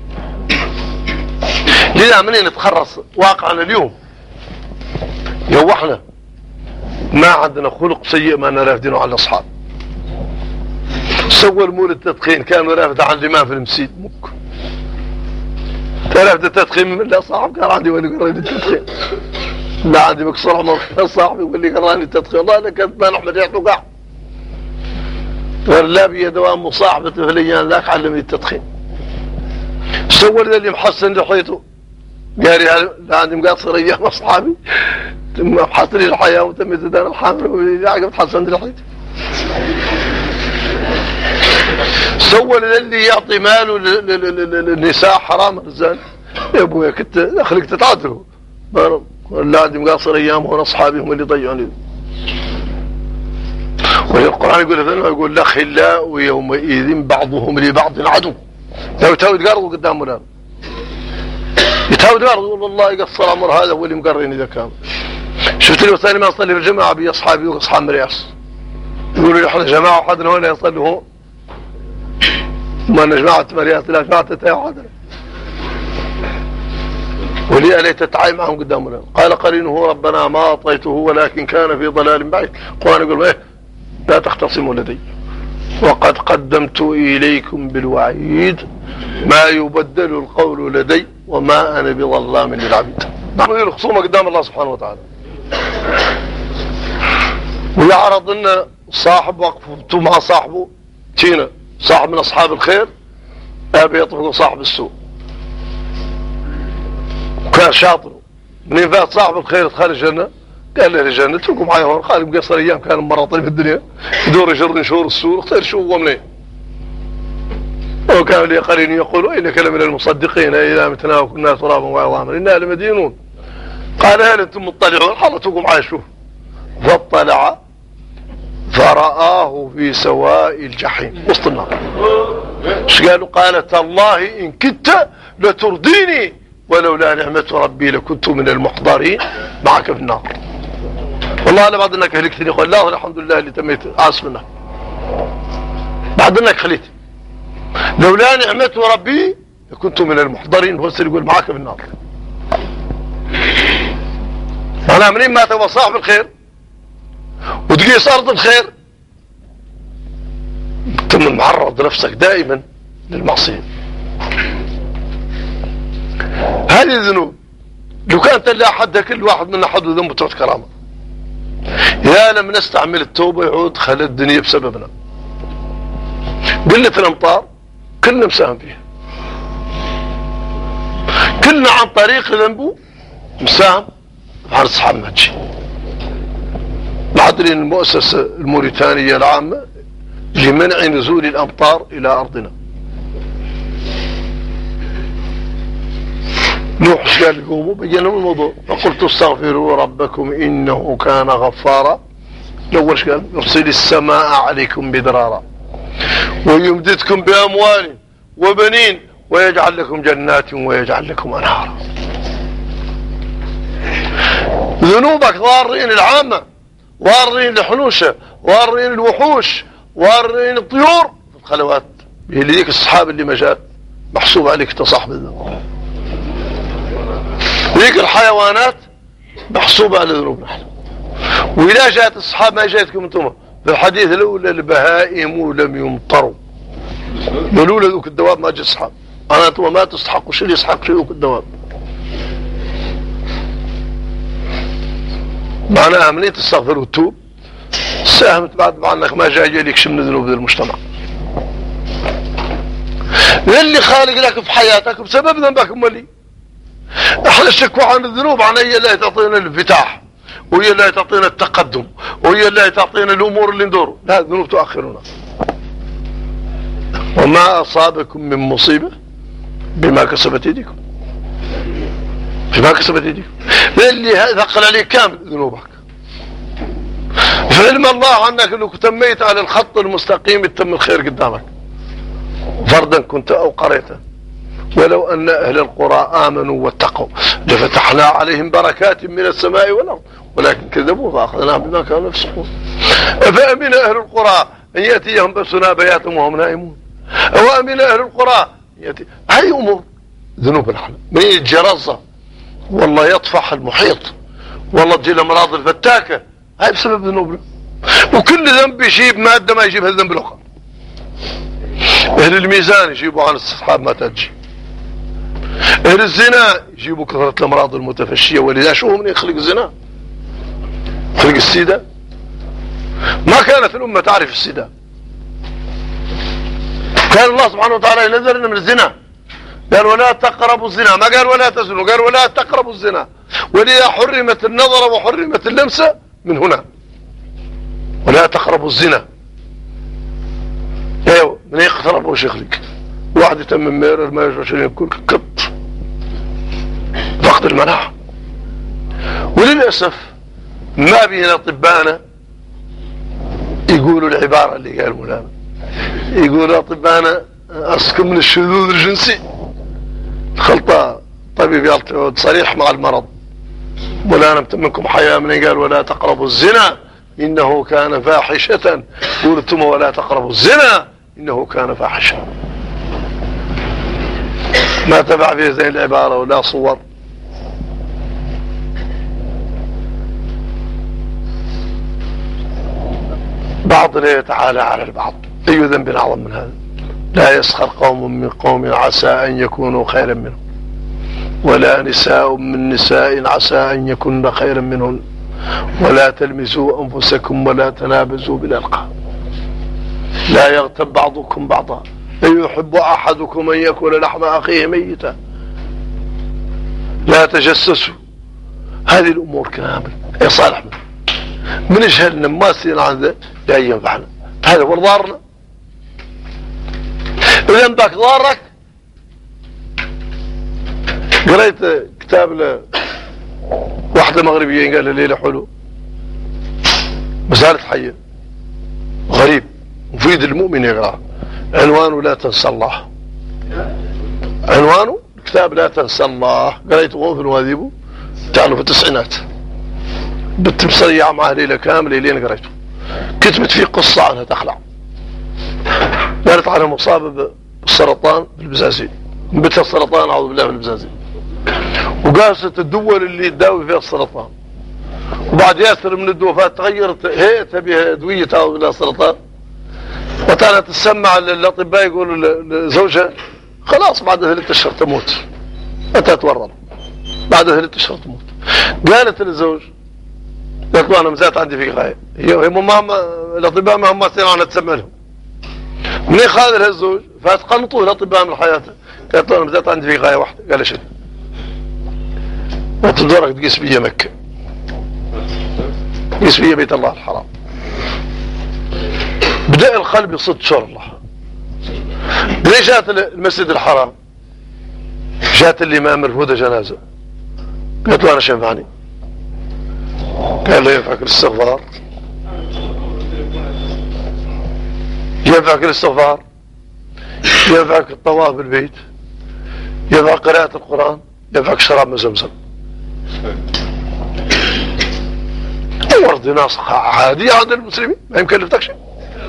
لذا منين نتخرص واقعنا اليوم يوحنا ما عندنا خلق سيء ما نرافدينه على الاصحاب. سوى المول التدخين كانوا رافد عن الامام في المسجد مك رافد التدخين من لا صاحب قال عندي ولي قراني التدخين لا عندي مكسر عمر صاحبي ولي قراني التدخين والله انا كنت ما نحمد ريحته قاع ولا بي دوام مصاحبة فليان ذاك علمني التدخين. سوى اللي محسن لحيته قاري لا عندي مقاصر ايام اصحابي ثم حصل لي الحياه وتم زدان الحامل وعقب تحسن لحيته. سوى اللي يعطي ماله للنساء حرام الزان يا ابويا كنت اخليك تتعدلوا لا عندي مقاصر ايام وانا اصحابي هم اللي ضيعوني. والقرآن يقول لا خلاء يومئذ بعضهم لبعض عدو. لو يتاود قرضوا قدام مولانا يتاود قرضوا والله يقصر عمر هذا هو اللي مقرين اذا كان. شفت لي وصاني ما اصلي في الجماعه باصحابي واصحاب مرياس يقولوا لي احنا جماعه وحدنا هنا يصلوا هون ما انا جماعه مرياس لا جماعه تتاوحد ولي اليت تتعاي معهم قدام مولانا. قال قرينه ربنا ما اعطيته ولكن كان في ضلال بعيد. القرآن يقول ايه لا تختصموا لدي وقد قدمت إليكم بالوعيد ما يبدل القول لدي وما أنا بظلام للعبيد. نحن الخصومة قدام الله سبحانه وتعالى ويعرض أن صاحب وقفته مع صاحبه تينا صاحب من أصحاب الخير أبي يطفق صاحب السوء كان شاطر من فات صاحب الخير دخل الجنة قال له رجال اتركوا معي هون. قال مقصر ايام كان مرضين في الدنيا دور يجر شهور السور اختار شو هو منين. وكان لي قرين يقولوا انك لمن المصدقين اذا متنا وكنا ترابا وعظاما انا لمدينون. قال هل انتم مطلعون؟ قال اتركوا معي شوف. فاطلع فرآه في سواء الجحيم وسط النار. ايش قالوا؟ قال تالله ان كدت لترضيني ولولا نعمة ربي لكنت من المحضرين معك في النار. والله انا بعد انك هلكتني قال لا الحمد لله اللي تميت عاصف النار بعد انك خليت لولا نعمة ربي لكنت من المحضرين. هو يقول معك في النار. انا منين ما تبغى صاحب الخير وتقيس ارض الخير ثم معرض نفسك دائما للمعصية. هذه الذنوب لو كانت لا حد كل واحد منا حد ذنبه تعود كرامة. يا لم نستعمل التوبة يعود خلى الدنيا بسببنا. قلة الامطار كلنا مساهم فيها. كلنا عن طريق ذنبه مساهم على اصحاب ماتشي. معدلين المؤسسة الموريتانية العامة لمنع نزول الامطار الى ارضنا. نوح قال قوموا بينوا الموضوع فقلت استغفروا ربكم انه كان غفارا. اول قال يرسل السماء عليكم بدرارا ويمددكم باموال وبنين ويجعل لكم جنات ويجعل لكم انهارا. ذنوبك ضارين العامة ضارين الحنوشة ضارين الوحوش ضارين الطيور في الخلوات. ذيك الصحاب اللي ما جات محسوب عليك تصاحب الذنوب. ذيك الحيوانات محسوبة على ذنوب نحن. وإذا جاءت الصحاب ما جاءتكم انتم في الحديث الأول البهائم لم يمطروا. ولولا ذوك الدواب ما جاء الصحاب. أنا أنتم ما تستحقوا شيء يستحق شيء ذوك الدواب. معناها منين تستغفر وتتوب ساهمت بعد عنك ما جاء لك شيء من ذنوب المجتمع. اللي خالق لك في حياتك بسبب ذنبك مولي. احنا الشكوى عن الذنوب عن هي اللي تعطينا الانفتاح وهي اللي تعطينا التقدم وهي اللي تعطينا الامور اللي ندور. لا الذنوب تؤخرنا. وما اصابكم من مصيبة بما كسبت يديكم. بما كسبت يديكم. اللي ثقل عليك كامل ذنوبك. فعلم الله عنك انك تميت على الخط المستقيم يتم الخير قدامك فردا كنت او قريتا. ولو ان اهل القرى امنوا واتقوا لفتحنا عليهم بركات من السماء والارض ولكن كذبوا فاخذناهم بما كانوا يفسقون. افامن اهل القرى ان ياتيهم باسنا بياتا وهم نائمون او امن اهل القرى ياتي. هاي امور ذنوب نحن من الجرزه والله يطفح المحيط والله تجي الامراض الفتاكه. هاي بسبب ذنوبنا. وكل ذنب يجيب ماده ما يجيبها الذنب الاخر. اهل الميزان يجيبوا عن الصحاب ما تجي. اهل الزنا يجيبوا كثرة الامراض المتفشية. ولذا شو من يخلق الزنا؟ خلق السيدة. ما كانت الامة تعرف السيدة. كان الله سبحانه وتعالى ينذرنا من الزنا. قال ولا تقربوا الزنا. ما قال ولا تزنوا قال ولا تقربوا الزنا. ولذا حرمت النظر وحرمت اللمسة من هنا. ولا تقربوا الزنا. ايوه من يقترب وش يخلق واحد يتم ميرر ما يجوش يكون قط فقد المناعة. وللأسف ما بينا اطباءنا يقولوا العبارة اللي قال مولانا يقولوا اطباءنا اسكن من الشذوذ الجنسي. خلطة طبيب يعطي صريح مع المرض. مولانا منكم حياة من قال ولا تقربوا الزنا انه كان فاحشة. قلتم ولا تقربوا الزنا انه كان فاحشة. ما تبع فيه زي العبارة ولا صور. بعضنا يتعالى على البعض. اي ذنب اعظم من هذا؟ لا يسخر قوم من قوم عسى ان يكونوا خيرا منهم ولا نساء من نساء عسى ان يكن خيرا منهن ولا تلمزوا انفسكم ولا تنابزوا بالالقاب لا يغتب بعضكم بعضا أيحب أحدكم أن يأكل لحم أخيه ميتا لا تجسسوا هذه الأمور كامل يا صالح من يشهلنا ما سينا عنده لا ينفعنا. هذا هو ضارنا. إذا باك ضارك قريت كتاب واحدة مغربية قال لي ليلة حلو مسألة حية غريب مفيد المؤمن يقرأ عنوانه لا تنسى الله. عنوانه كتاب لا تنسى الله. قريته وهو في الواذيب تعالوا في التسعينات بالتمسرية مع ليلة كاملة لين قريته. كتبت فيه قصة عنها تخلع. قالت عنها مصابة بالسرطان في البزازين نبتها السرطان أعوذ بالله من البزازين وقاست الدول اللي تداوي فيها السرطان وبعد ياسر من الدوفات تغيرت هيئتها بأدوية أعوذ بالله السرطان وكانت تسمع الأطباء يقولوا لزوجها خلاص بعد 3 أشهر تموت. متى تورط بعد 3 أشهر تموت. قالت للزوج قالت له أنا مزات عندي في غاية هي الأطباء ما هم ماسين عنها تسمع لهم. من يخاذل هالزوج فاتقنطوه الأطباء من حياته. قالت له أنا مزات عندي في غاية واحدة. قال شيء وتدورك تقيس بيا مكة تقيس بيا بيت الله الحرام. بدأ القلب يصد شر الله. ليش جاءت المسجد الحرام جاءت الإمام مرفوضة جنازة قالت له أنا شنفعني. قال له ينفعك الاستغفار ينفعك الاستغفار ينفعك الطواف بالبيت ينفعك قراءة القرآن ينفعك شراب من زمزم. ورد ناس عادية عند المسلمين ما يمكن لفتك شيء.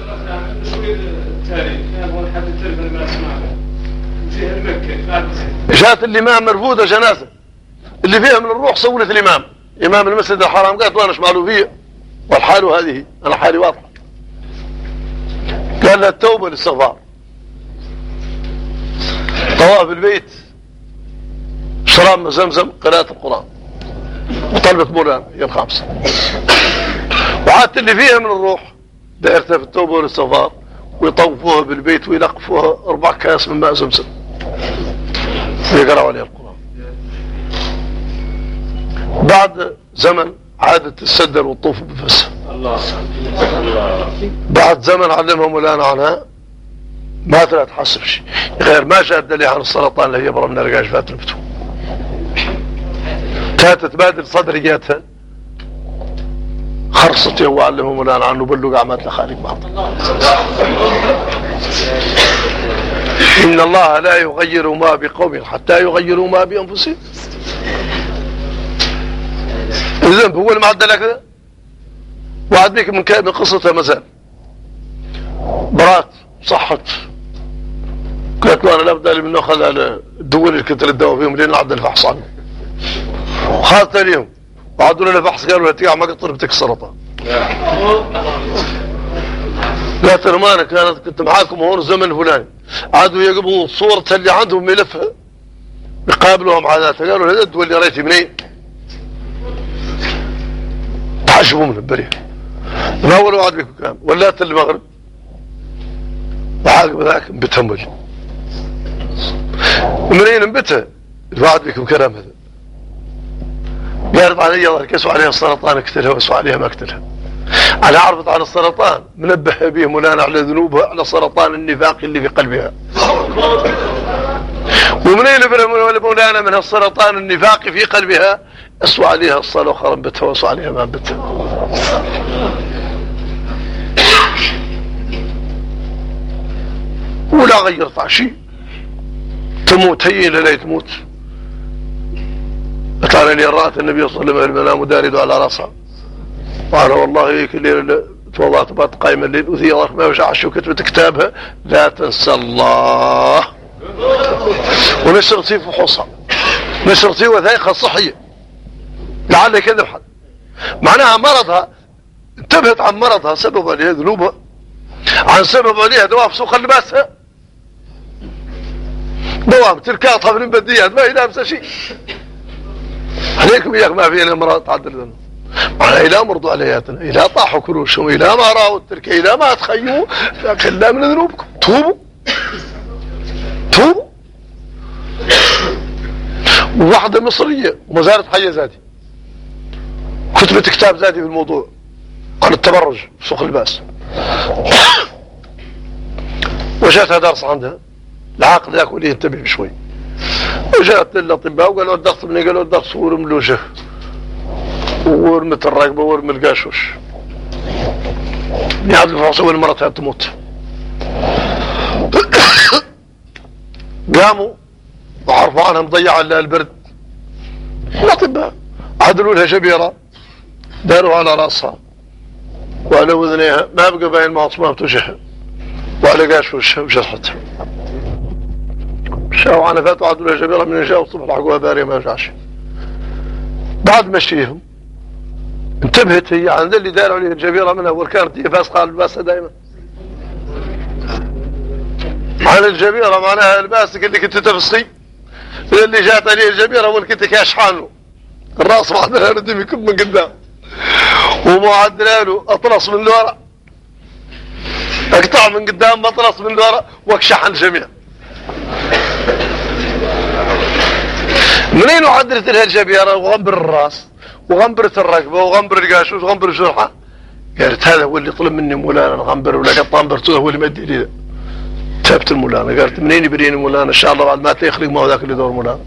جاءت الإمام مرفوضة جنازة اللي فيها من الروح صولة الإمام إمام المسجد الحرام. قالت له أنا شمعلو فيه والحال هذه أنا حالي واضحة. قال لها التوبة للاستغفار طواف البيت شراب من زمزم قراءة القرآن وطلبة مولانا هي الخامسة. وعادت اللي فيها من الروح دائرتها في التوبة والاستغفار ويطوفوها بالبيت ويلقفوها 4 كاس من ماء زمزم ويقرأوا عليها القرآن. بعد زمن عادت تسدر والطوف بفسها. بعد زمن علمها مولانا عنها ما ترى تحسب شيء غير ما جاء الدليل عن السرطان اللي هي برا من الرقاش فات نبته. كانت تبادل صدرياتها خرصت يا وعلمها مولانا عنه بلغ عمات لخالق بعض. إن الله لا يغير ما بقوم حتى يغيروا ما بأنفسهم. الذنب هو المعدل كذا. وعد بك من قصتها مازال برات صحت قالت له أنا لا بدأ لي من أخذ على الدول اللي كنت الدواء فيهم لين عدل الفحص عنه وخاذت اليوم وعدوا لنا فحص قالوا لها تيجي ما قطر بتك السرطان. قالت له أنا كنت معاكم هون زمن فلاني عادوا يقبضوا صورة اللي عندهم ملفها يقابلوهم عاداتها قالوا هذا الدول اللي ريتي منين تحشبوا من البريه. ما أول وعد بكم كان ولات المغرب وعاقب ذاك بتهمل ومنين انبتها الوعد بكم كلام هذا. قالت علي الله كسوا عليها السرطان اقتلها وسوا عليها ما اقتلها. أنا عرفت عن السرطان منبه به مولانا على ذنوبها على سرطان النفاق اللي في قلبها. ومنين مولانا من السرطان النفاق في قلبها اسوا عليها الصلاة وخربتها وسوا عليها ما انبتها. ولا غيرت عشي تموت هي لا تموت. قال لي رأت النبي صلى الله عليه وسلم المنام دارد على رأسها قال والله هيك الليل توضعت بعد قائمة الليل وذي الله ما وجع شو كتبت كتابها لا تنسى الله ونشرتي فحوصها نشرتي وثائقها صحية لعل كذب حد معناها مرضها انتبهت عن مرضها سبب عليها ذنوبها عن سبب عليها دواب سوق لباسها دوام تركاطها من البديات ما هي لابسه شيء عليكم ياك ما فينا امراض تعدل ذنوب معناها الى مرضوا علياتنا الى طاحوا كروشهم الى ما راوا التركه الى ما تخيموا فكلا من ذنوبكم توبوا وواحده مصريه وما زالت حيه ذاتي كتبت كتاب زادي في الموضوع عن التبرج في سوق اللباس. وجاتها درس عندها العاقل ذاك واللي ينتبه شوي. وجات للاطباء وقالوا الضغط مني، قالوا الضغط ورم الوجه ورمت الرقبه ورم القاشوش. يعد الفرصه والمرة تموت. قاموا وعرفوا عنها مضيعه البرد. الاطباء عدلوا لها جبيره داروا على راسها وعلى وذنيها، ما بقى باين معصمات وجهها وعلى قاشوشها وجرحتها. شاو عنفات وعدلوا لها جبيره من جاء الصبح لحقوها باريه ما رجعش. بعد مشيهم انتبهت هي عند اللي داروا عليه الجبيره منها، وكانت هي فاسقه على الباسه دائما. على الجبيره معناها الباسك اللي كنت تفسقي، اللي جات عليه الجبيره والكنت كاشحانه الراس معدلها له دم يكب من قدام ومعدلها له اطلس من الوراء، اقطع من قدام اطلس من الوراء واكشحن الجميع. منين عدلت لها الجبيره وغنبر الراس وغنبرت الرقبه وغنبر القاشوش وغنبر الجرحه؟ قالت هذا هو اللي طلب مني مولانا نغنبر ولا قد طنبرته هو اللي مدي لي. تابت المولانا قالت منين يبريني مولانا ان شاء الله بعد ما يخلق ما هو ذاك اللي دور مولانا.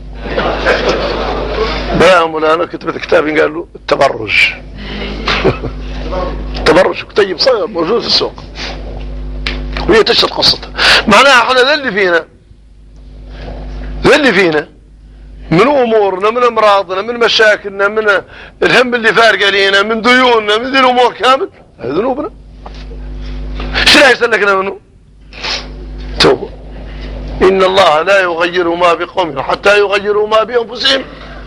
بقى مولانا كتبت كتاب قال له التبرج. التبرج كتيب صغير موجود في السوق وهي تشرح قصتها. معناها احنا ذا اللي فينا من امورنا، من امراضنا، من مشاكلنا، من الهم اللي فارق علينا، من ديوننا، من ذي الامور كامل هذه ذنوبنا. شو لا يسلكنا منه؟ توبه. ان الله لا يغير ما بقوم حتى يغيروا ما بانفسهم.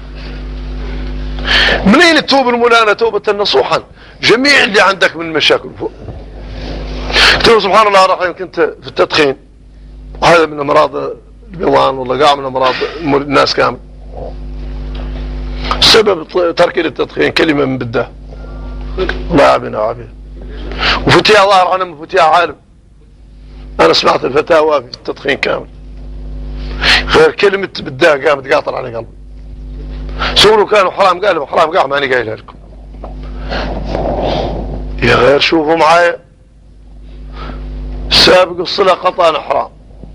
منين التوبه المولانا؟ توبه نصوحا جميع اللي عندك من المشاكل فوق. قلت سبحان الله الرحيم كنت في التدخين، وهذا من امراض البيضان والله قاع من امراض الناس كامل. سبب تركي للتدخين كلمه من بده الله يعافينا ويعافيه. وفتيها ظاهر عنه فتيها عالم، انا سمعت الفتاوى في التدخين كامل غير كلمه بده قامت قاطر على قلبي. سولوا كانوا حرام قالوا حرام قاع ماني قايلها لكم يا غير. شوفوا معايا سابق الصلة قطعنا حرام،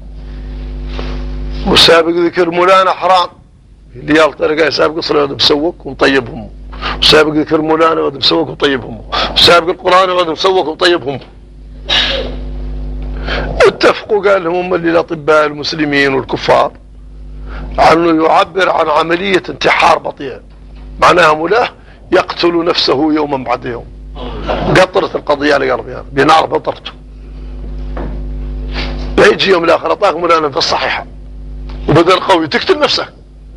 وسابق ذكر مولانا حرام. اللي يالطرقه سابق الصلاه يقعد مسوق ومطيبهم، وسابق ذكر مولانا يقعد مسوق ومطيبهم، وسابق القران يقعد مسوق ومطيبهم. اتفقوا قال هم اللي الاطباء المسلمين والكفار عنه يعبر عن عمليه انتحار بطيئه، معناها مولاه يقتل نفسه يوما بعد يوم. قطرت القضيه على قلبي يعني بنار بطرته. لا يجي يوم الاخر اعطاك مولانا في الصحيحه وبدل قوي تقتل نفسك.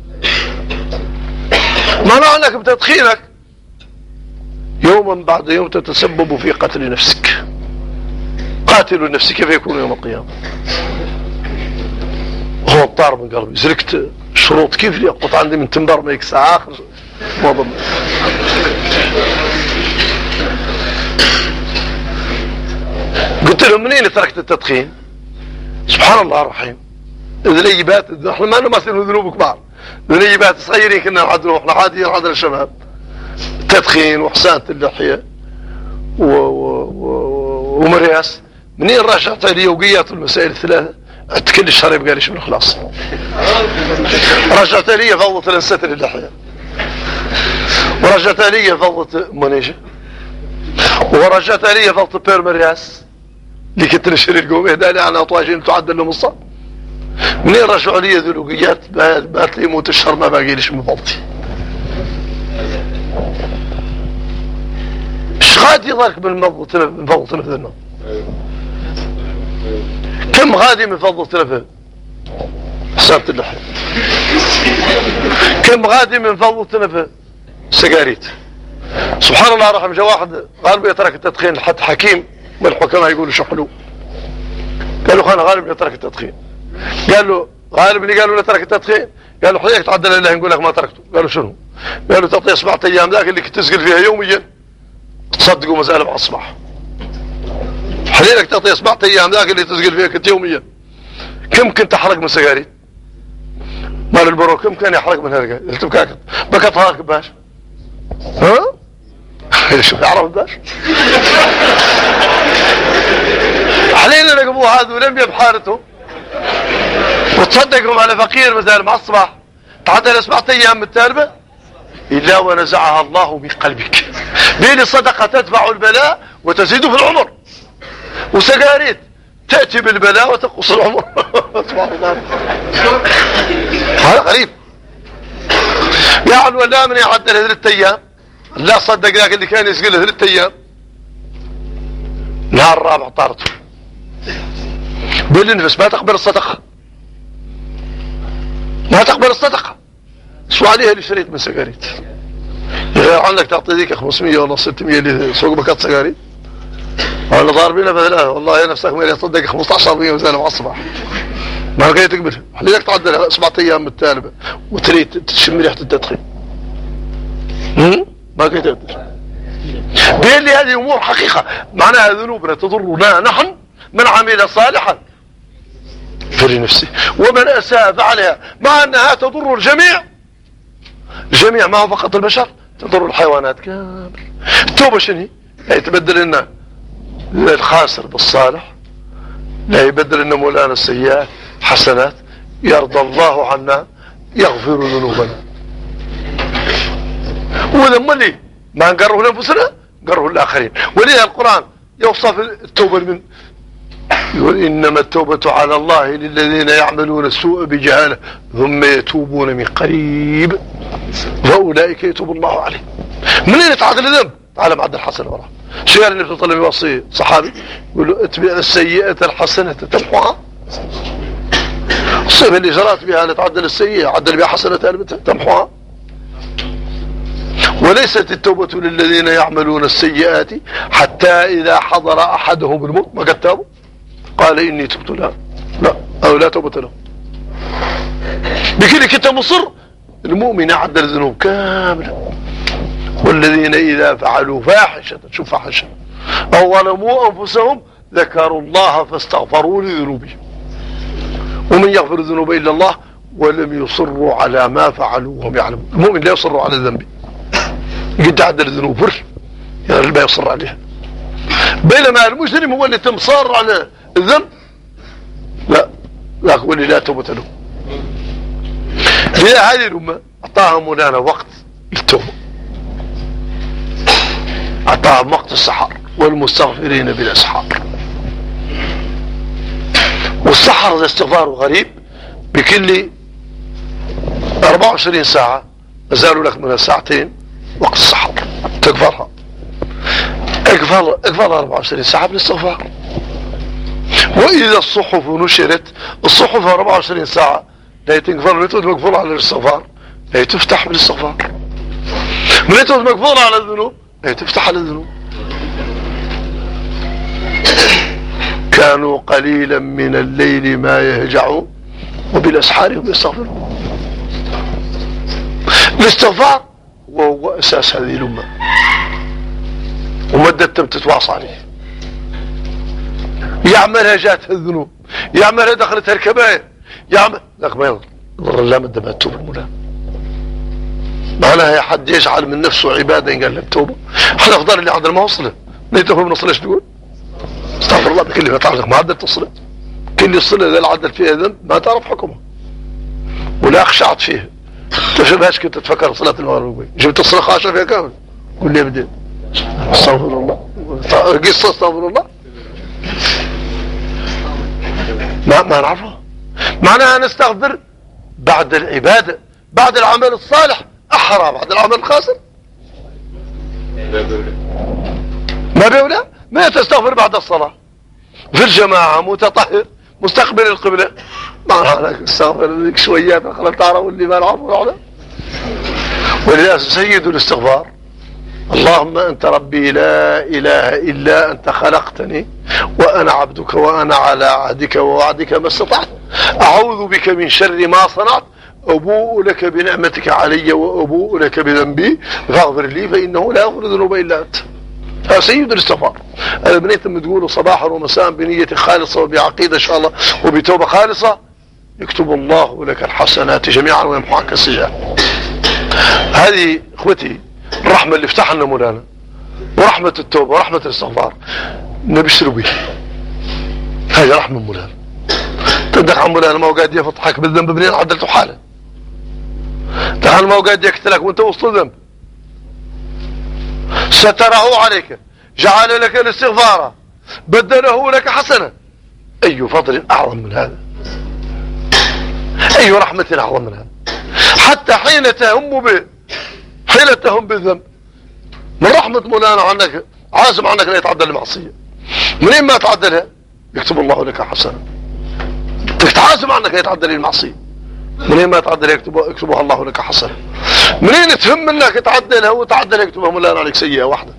معناه انك بتدخينك يوما بعد يوم تتسبب في قتل نفسك. قاتل النفس كيف يكون يوم القيامة؟ هو طار من قلبي زرقت شروط كيف لي يقطع عندي من تنبر ما يكسع آخر موضوع. قلت لهم منين تركت التدخين؟ سبحان الله الرحيم. ذنيبات احنا ما نمثل ذنوب كبار، ذنيبات صغيرين كنا نعدلوا احنا عاديين عدل الشباب. تدخين وحسانة اللحية ومرياس. منين رجعت لي وقيات المسائل الثلاثة كل الشريب قال ليش من خلاص. رجعت لي فضة الستر اللحية، ورجعت لي فضة منيجة، ورجعت لي فضة بيرمرياس اللي كنت نشري القومي هداني عن اطواجين تعدل لهم الصب. منين رجعوا لي ذلوقيات بات لي يموت الشر ما باقي ليش من فضتي. ايش غادي يضرك من فضة نفذنا؟ كم غادي من فضة نفذ؟ حسابة اللحية. كم غادي من فضة نفذ؟ سجاريت. سبحان الله الرحمن. جاء واحد غالب يترك التدخين حتى حكيم من الحكماء يقولوا شو حلو. قالوا خانا غالب يترك التدخين. قال له غالب اللي قالوا له ترك التدخين، قالوا حياك تعدل الله نقول لك ما تركته. قالوا شنو؟ قالوا تعطيه 7 ايام ذاك اللي كنت تسقل فيها يوميا تصدقوا مسألة مع الصباح. حليلك تعطيه 7 ايام ذاك اللي تسقل فيها كنت يوميا. كم كنت احرق من سجاري؟ مال البرو كم كان يحرق من هالقى؟ قلت بكاكت بكت هاك باش. ها؟ شو يعرف باش علينا نقبوا هذا ولم بحارته وتصدقهم على فقير مثلا مع الصباح تعدل 7 ايام من التربه الا ونزعها الله من قلبك. بين الصدقه تدفع البلاء وتزيد في العمر، وسجاريت تاتي بالبلاء وتقص العمر. سبحان الله، هذا غريب. يعني ولا من يعدل 3 ايام لا صدق ذاك اللي كان يسقله 3 ايام نهار الرابع طارته بالنفس ما تقبل الصدقه، ما تقبل الصدقه. شو عليها اللي شريت من سجاريت غير عنك تعطي ذيك 500 ولا 600 اللي سوق بكات سجاريت ولا ضاربينها بثلاثه والله نفسك ما يصدق 15% وزانه مع الصباح ما لقيت تقبلها. خليك تعدل 7 ايام متتالبه وتريد تشم ريحه التدخين ما لقيت تقدر. بين لي هذه امور حقيقه معناها ذنوبنا تضرنا نحن من عمل صالحا فلنفسه ومن اساء فعلها، مع انها تضر الجميع. الجميع ما هو فقط البشر، تضر الحيوانات كامل. التوبه شنو؟ لا يتبدل لنا الخاسر بالصالح، لا يبدل لنا مولانا السيئات حسنات، يرضى الله عنا، يغفر ذنوبنا. وذم لي ما نقره لانفسنا نقره الاخرين. ولذا القران يوصف التوبه من يقول انما التوبه على الله للذين يعملون السوء بجهاله ثم يتوبون من قريب فاولئك يتوب الله عليهم. منين تعدل الذنب؟ تعال معدل الحسنه وراه. شو قال النبي صلى الله عليه وسلم يوصي صحابي يقول له اتبع السيئه الحسنه تمحوها. الصفه اللي جرات بها لتعدل السيئه عدل بها حسنه تمحوها. وليست التوبة للذين يعملون السيئات حتى إذا حضر أحدهم الموت ما قد تابوا قال إني تبت لها، لا أو لا توبة له. بكذلك أنت مصر المؤمن يعدل الذنوب كاملة. والذين إذا فعلوا فاحشة، شوف فاحشة، أو ظلموا أنفسهم ذكروا الله فاستغفروا لذنوبهم ومن يغفر الذنوب إلا الله ولم يصروا على ما فعلوا وهم يعلمون. المؤمن لا يصر على الذنب، قد عدل الذنوب فر يعني ما يصر عليها. بينما المجرم هو اللي تمصار على الذنب لا هو اللي لا توبة له. لذا هذه الأمة أعطاها مولانا وقت التوبة، أعطاهم وقت السحر والمستغفرين بالأسحار. والسحر هذا استغفار غريب بكل 24 ساعة أزالوا لك من الساعتين وقت السحر تكفرها. اكفر 24 ساعة بالاستغفار. وإذا الصحف نشرت، الصحف 24 ساعة لا تنكفر من يتوز مكفورة على الاستغفار لا تفتح بالاستغفار، من يتوز مكفورة على الذنوب لا تفتح على الذنوب. كانوا قليلا من الليل ما يهجعون وبالأسحار هم يستغفرون. الاستغفار وهو أساس هذه الأمة ومدة تتواصى عليه. يعملها جاتها الذنوب، يعملها دخلتها الكبائر، يعمل لك ما يضر الله مدة ما تتوب المولى. معناها حد يجعل من نفسه عبادة قال لك توبة. احنا افضل اللي عندنا ما وصله نيته من وصلش تقول استغفر الله بكل ما تعرف ما عدلت الصلاة. كل الصلاة اذا عدل فيها ذنب ما تعرف حكمها ولا خشعت فيها. تشبهش كنت تفكر صلاة المغرب جبت الصلاة خاشة فيها كامل قول لي بدين استغفر الله قصة استغفر الله ما نعرفه. معناها نستغفر بعد العبادة بعد العمل الصالح أحرى بعد العمل الخاسر ما بيولا. ما تستغفر بعد الصلاة في الجماعة متطهر مستقبل القبلة معناها استغفر ذيك شويات خلال تعرفوا اللي ما نعرفوا على. وللأسف سيد الاستغفار اللهم أنت ربي لا إله إلا أنت خلقتني وأنا عبدك وأنا على عهدك ووعدك ما استطعت أعوذ بك من شر ما صنعت أبوء لك بنعمتك علي وأبوء لك بذنبي فاغفر لي فإنه لا يغفر الذنوب إلا أنت. هذا سيد الاستغفار. هذا بنيتم تقولوا صباحا ومساء بنية خالصة وبعقيدة إن شاء الله وبتوبة خالصة يكتب الله لك الحسنات جميعا ويمحو عنك السيئات. هذه اخوتي الرحمة اللي افتح لنا مولانا ورحمة التوبة ورحمة الاستغفار نبشروا به. هذه رحمة مولانا. تدخل عن مولانا ما هو قاعد يفضحك بالذنب منين عدلته حاله. دخل ما هو قاعد يقتلك وانت وسط الذنب. ستره عليك، جعل لك الاستغفار، بدله لك حسنة. أي فضل أعظم من هذا، أي رحمة أعظم من هذا. حتى حين تهم بالذنب من رحمة مولانا عنك، عازم عنك لا يتعدل المعصية. منين ما تعدلها يكتب الله لك حسنة. عازم عنك لا يتعدل المعصية، منين ما تعدلها يكتبها الله لك حسنة. منين تهم انك تعدلها وتعدلها يكتبها مولانا عليك سيئة واحدة.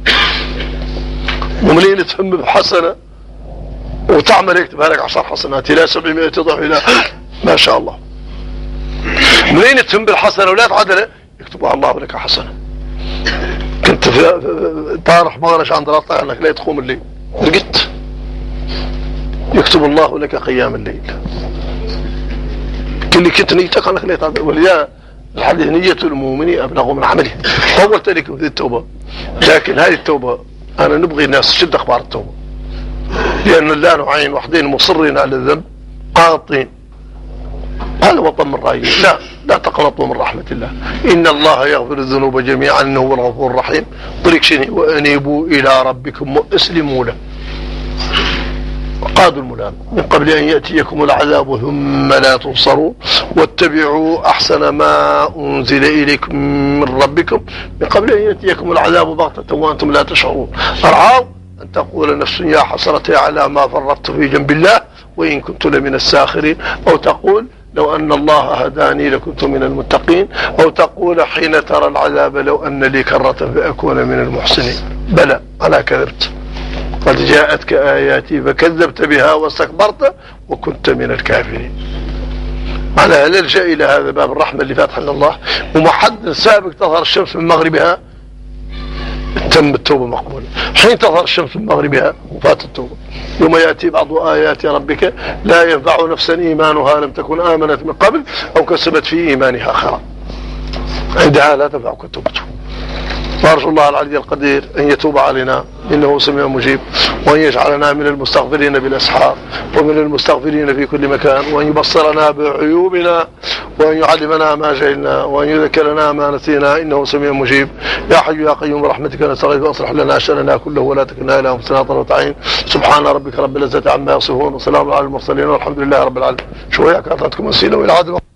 ومنين تهم بحسنة وتعمل يكتبها لك 10 حسنات إلى 700 ضعف إلى ما شاء الله. منين تهم بالحسنة ولا تعدلها يكتبها الله لك حسنة. كنت طارح مغرش عند رطع انك لا تقوم الليل، رقدت يكتب الله لك قيام الليل. كل كنت نيتك انك لا تعدل. وليا الحديث نية المؤمن أبلغ من عمله. طولت لكم في التوبة، لكن هذه التوبة أنا نبغي الناس تشد أخبار التوبة، لأن لا نوعين، وحدين مصرين على الذنب قاطين. هذا وطن من رأيي. لا تقنطوا من رحمة الله، إن الله يغفر الذنوب جميعا إنه هو الغفور الرحيم. طريق شني وأنيبوا إلى ربكم وأسلموا له. قادوا المنام من قبل أن يأتيكم العذاب ثم لا تنصرون واتبعوا أحسن ما أنزل إليكم من ربكم من قبل أن يأتيكم العذاب بغتة وأنتم لا تشعرون. أرعوا أن تقول نفس يا حسرتي على ما فرطت في جنب الله وإن كنت لمن الساخرين، أو تقول لو أن الله هداني لكنت من المتقين، أو تقول حين ترى العذاب لو أن لي كرة فأكون من المحسنين. بلى أنا كذبت، قد جاءتك آياتي فكذبت بها واستكبرت وكنت من الكافرين. على نلجأ إلى هذا باب الرحمة اللي فاتح لنا الله، ومحد سابق تظهر الشمس من مغربها تم التوبة مقبولة. حين تظهر الشمس من مغربها وفات التوبة. يوم يأتي بعض آيات ربك لا ينفع نفسا إيمانها لم تكن آمنت من قبل أو كسبت في إيمانها خيرا، عندها لا تنفعك توبته. وأرجو الله العلي القدير أن يتوب علينا إنه سميع مجيب، وأن يجعلنا من المستغفرين بالأسحار ومن المستغفرين في كل مكان، وأن يبصرنا بعيوبنا، وأن يعلمنا ما جهلنا، وأن يذكرنا ما نسينا إنه سميع مجيب. يا حي يا قيوم برحمتك نستغيث أصلح لنا شأننا كله ولا تكلنا إلى أنفسنا طرفة عين. سبحان ربك رب العزة عما يصفون وسلام على المرسلين والحمد لله رب العالمين. شوية كانت عندكم أسئلة والعادة.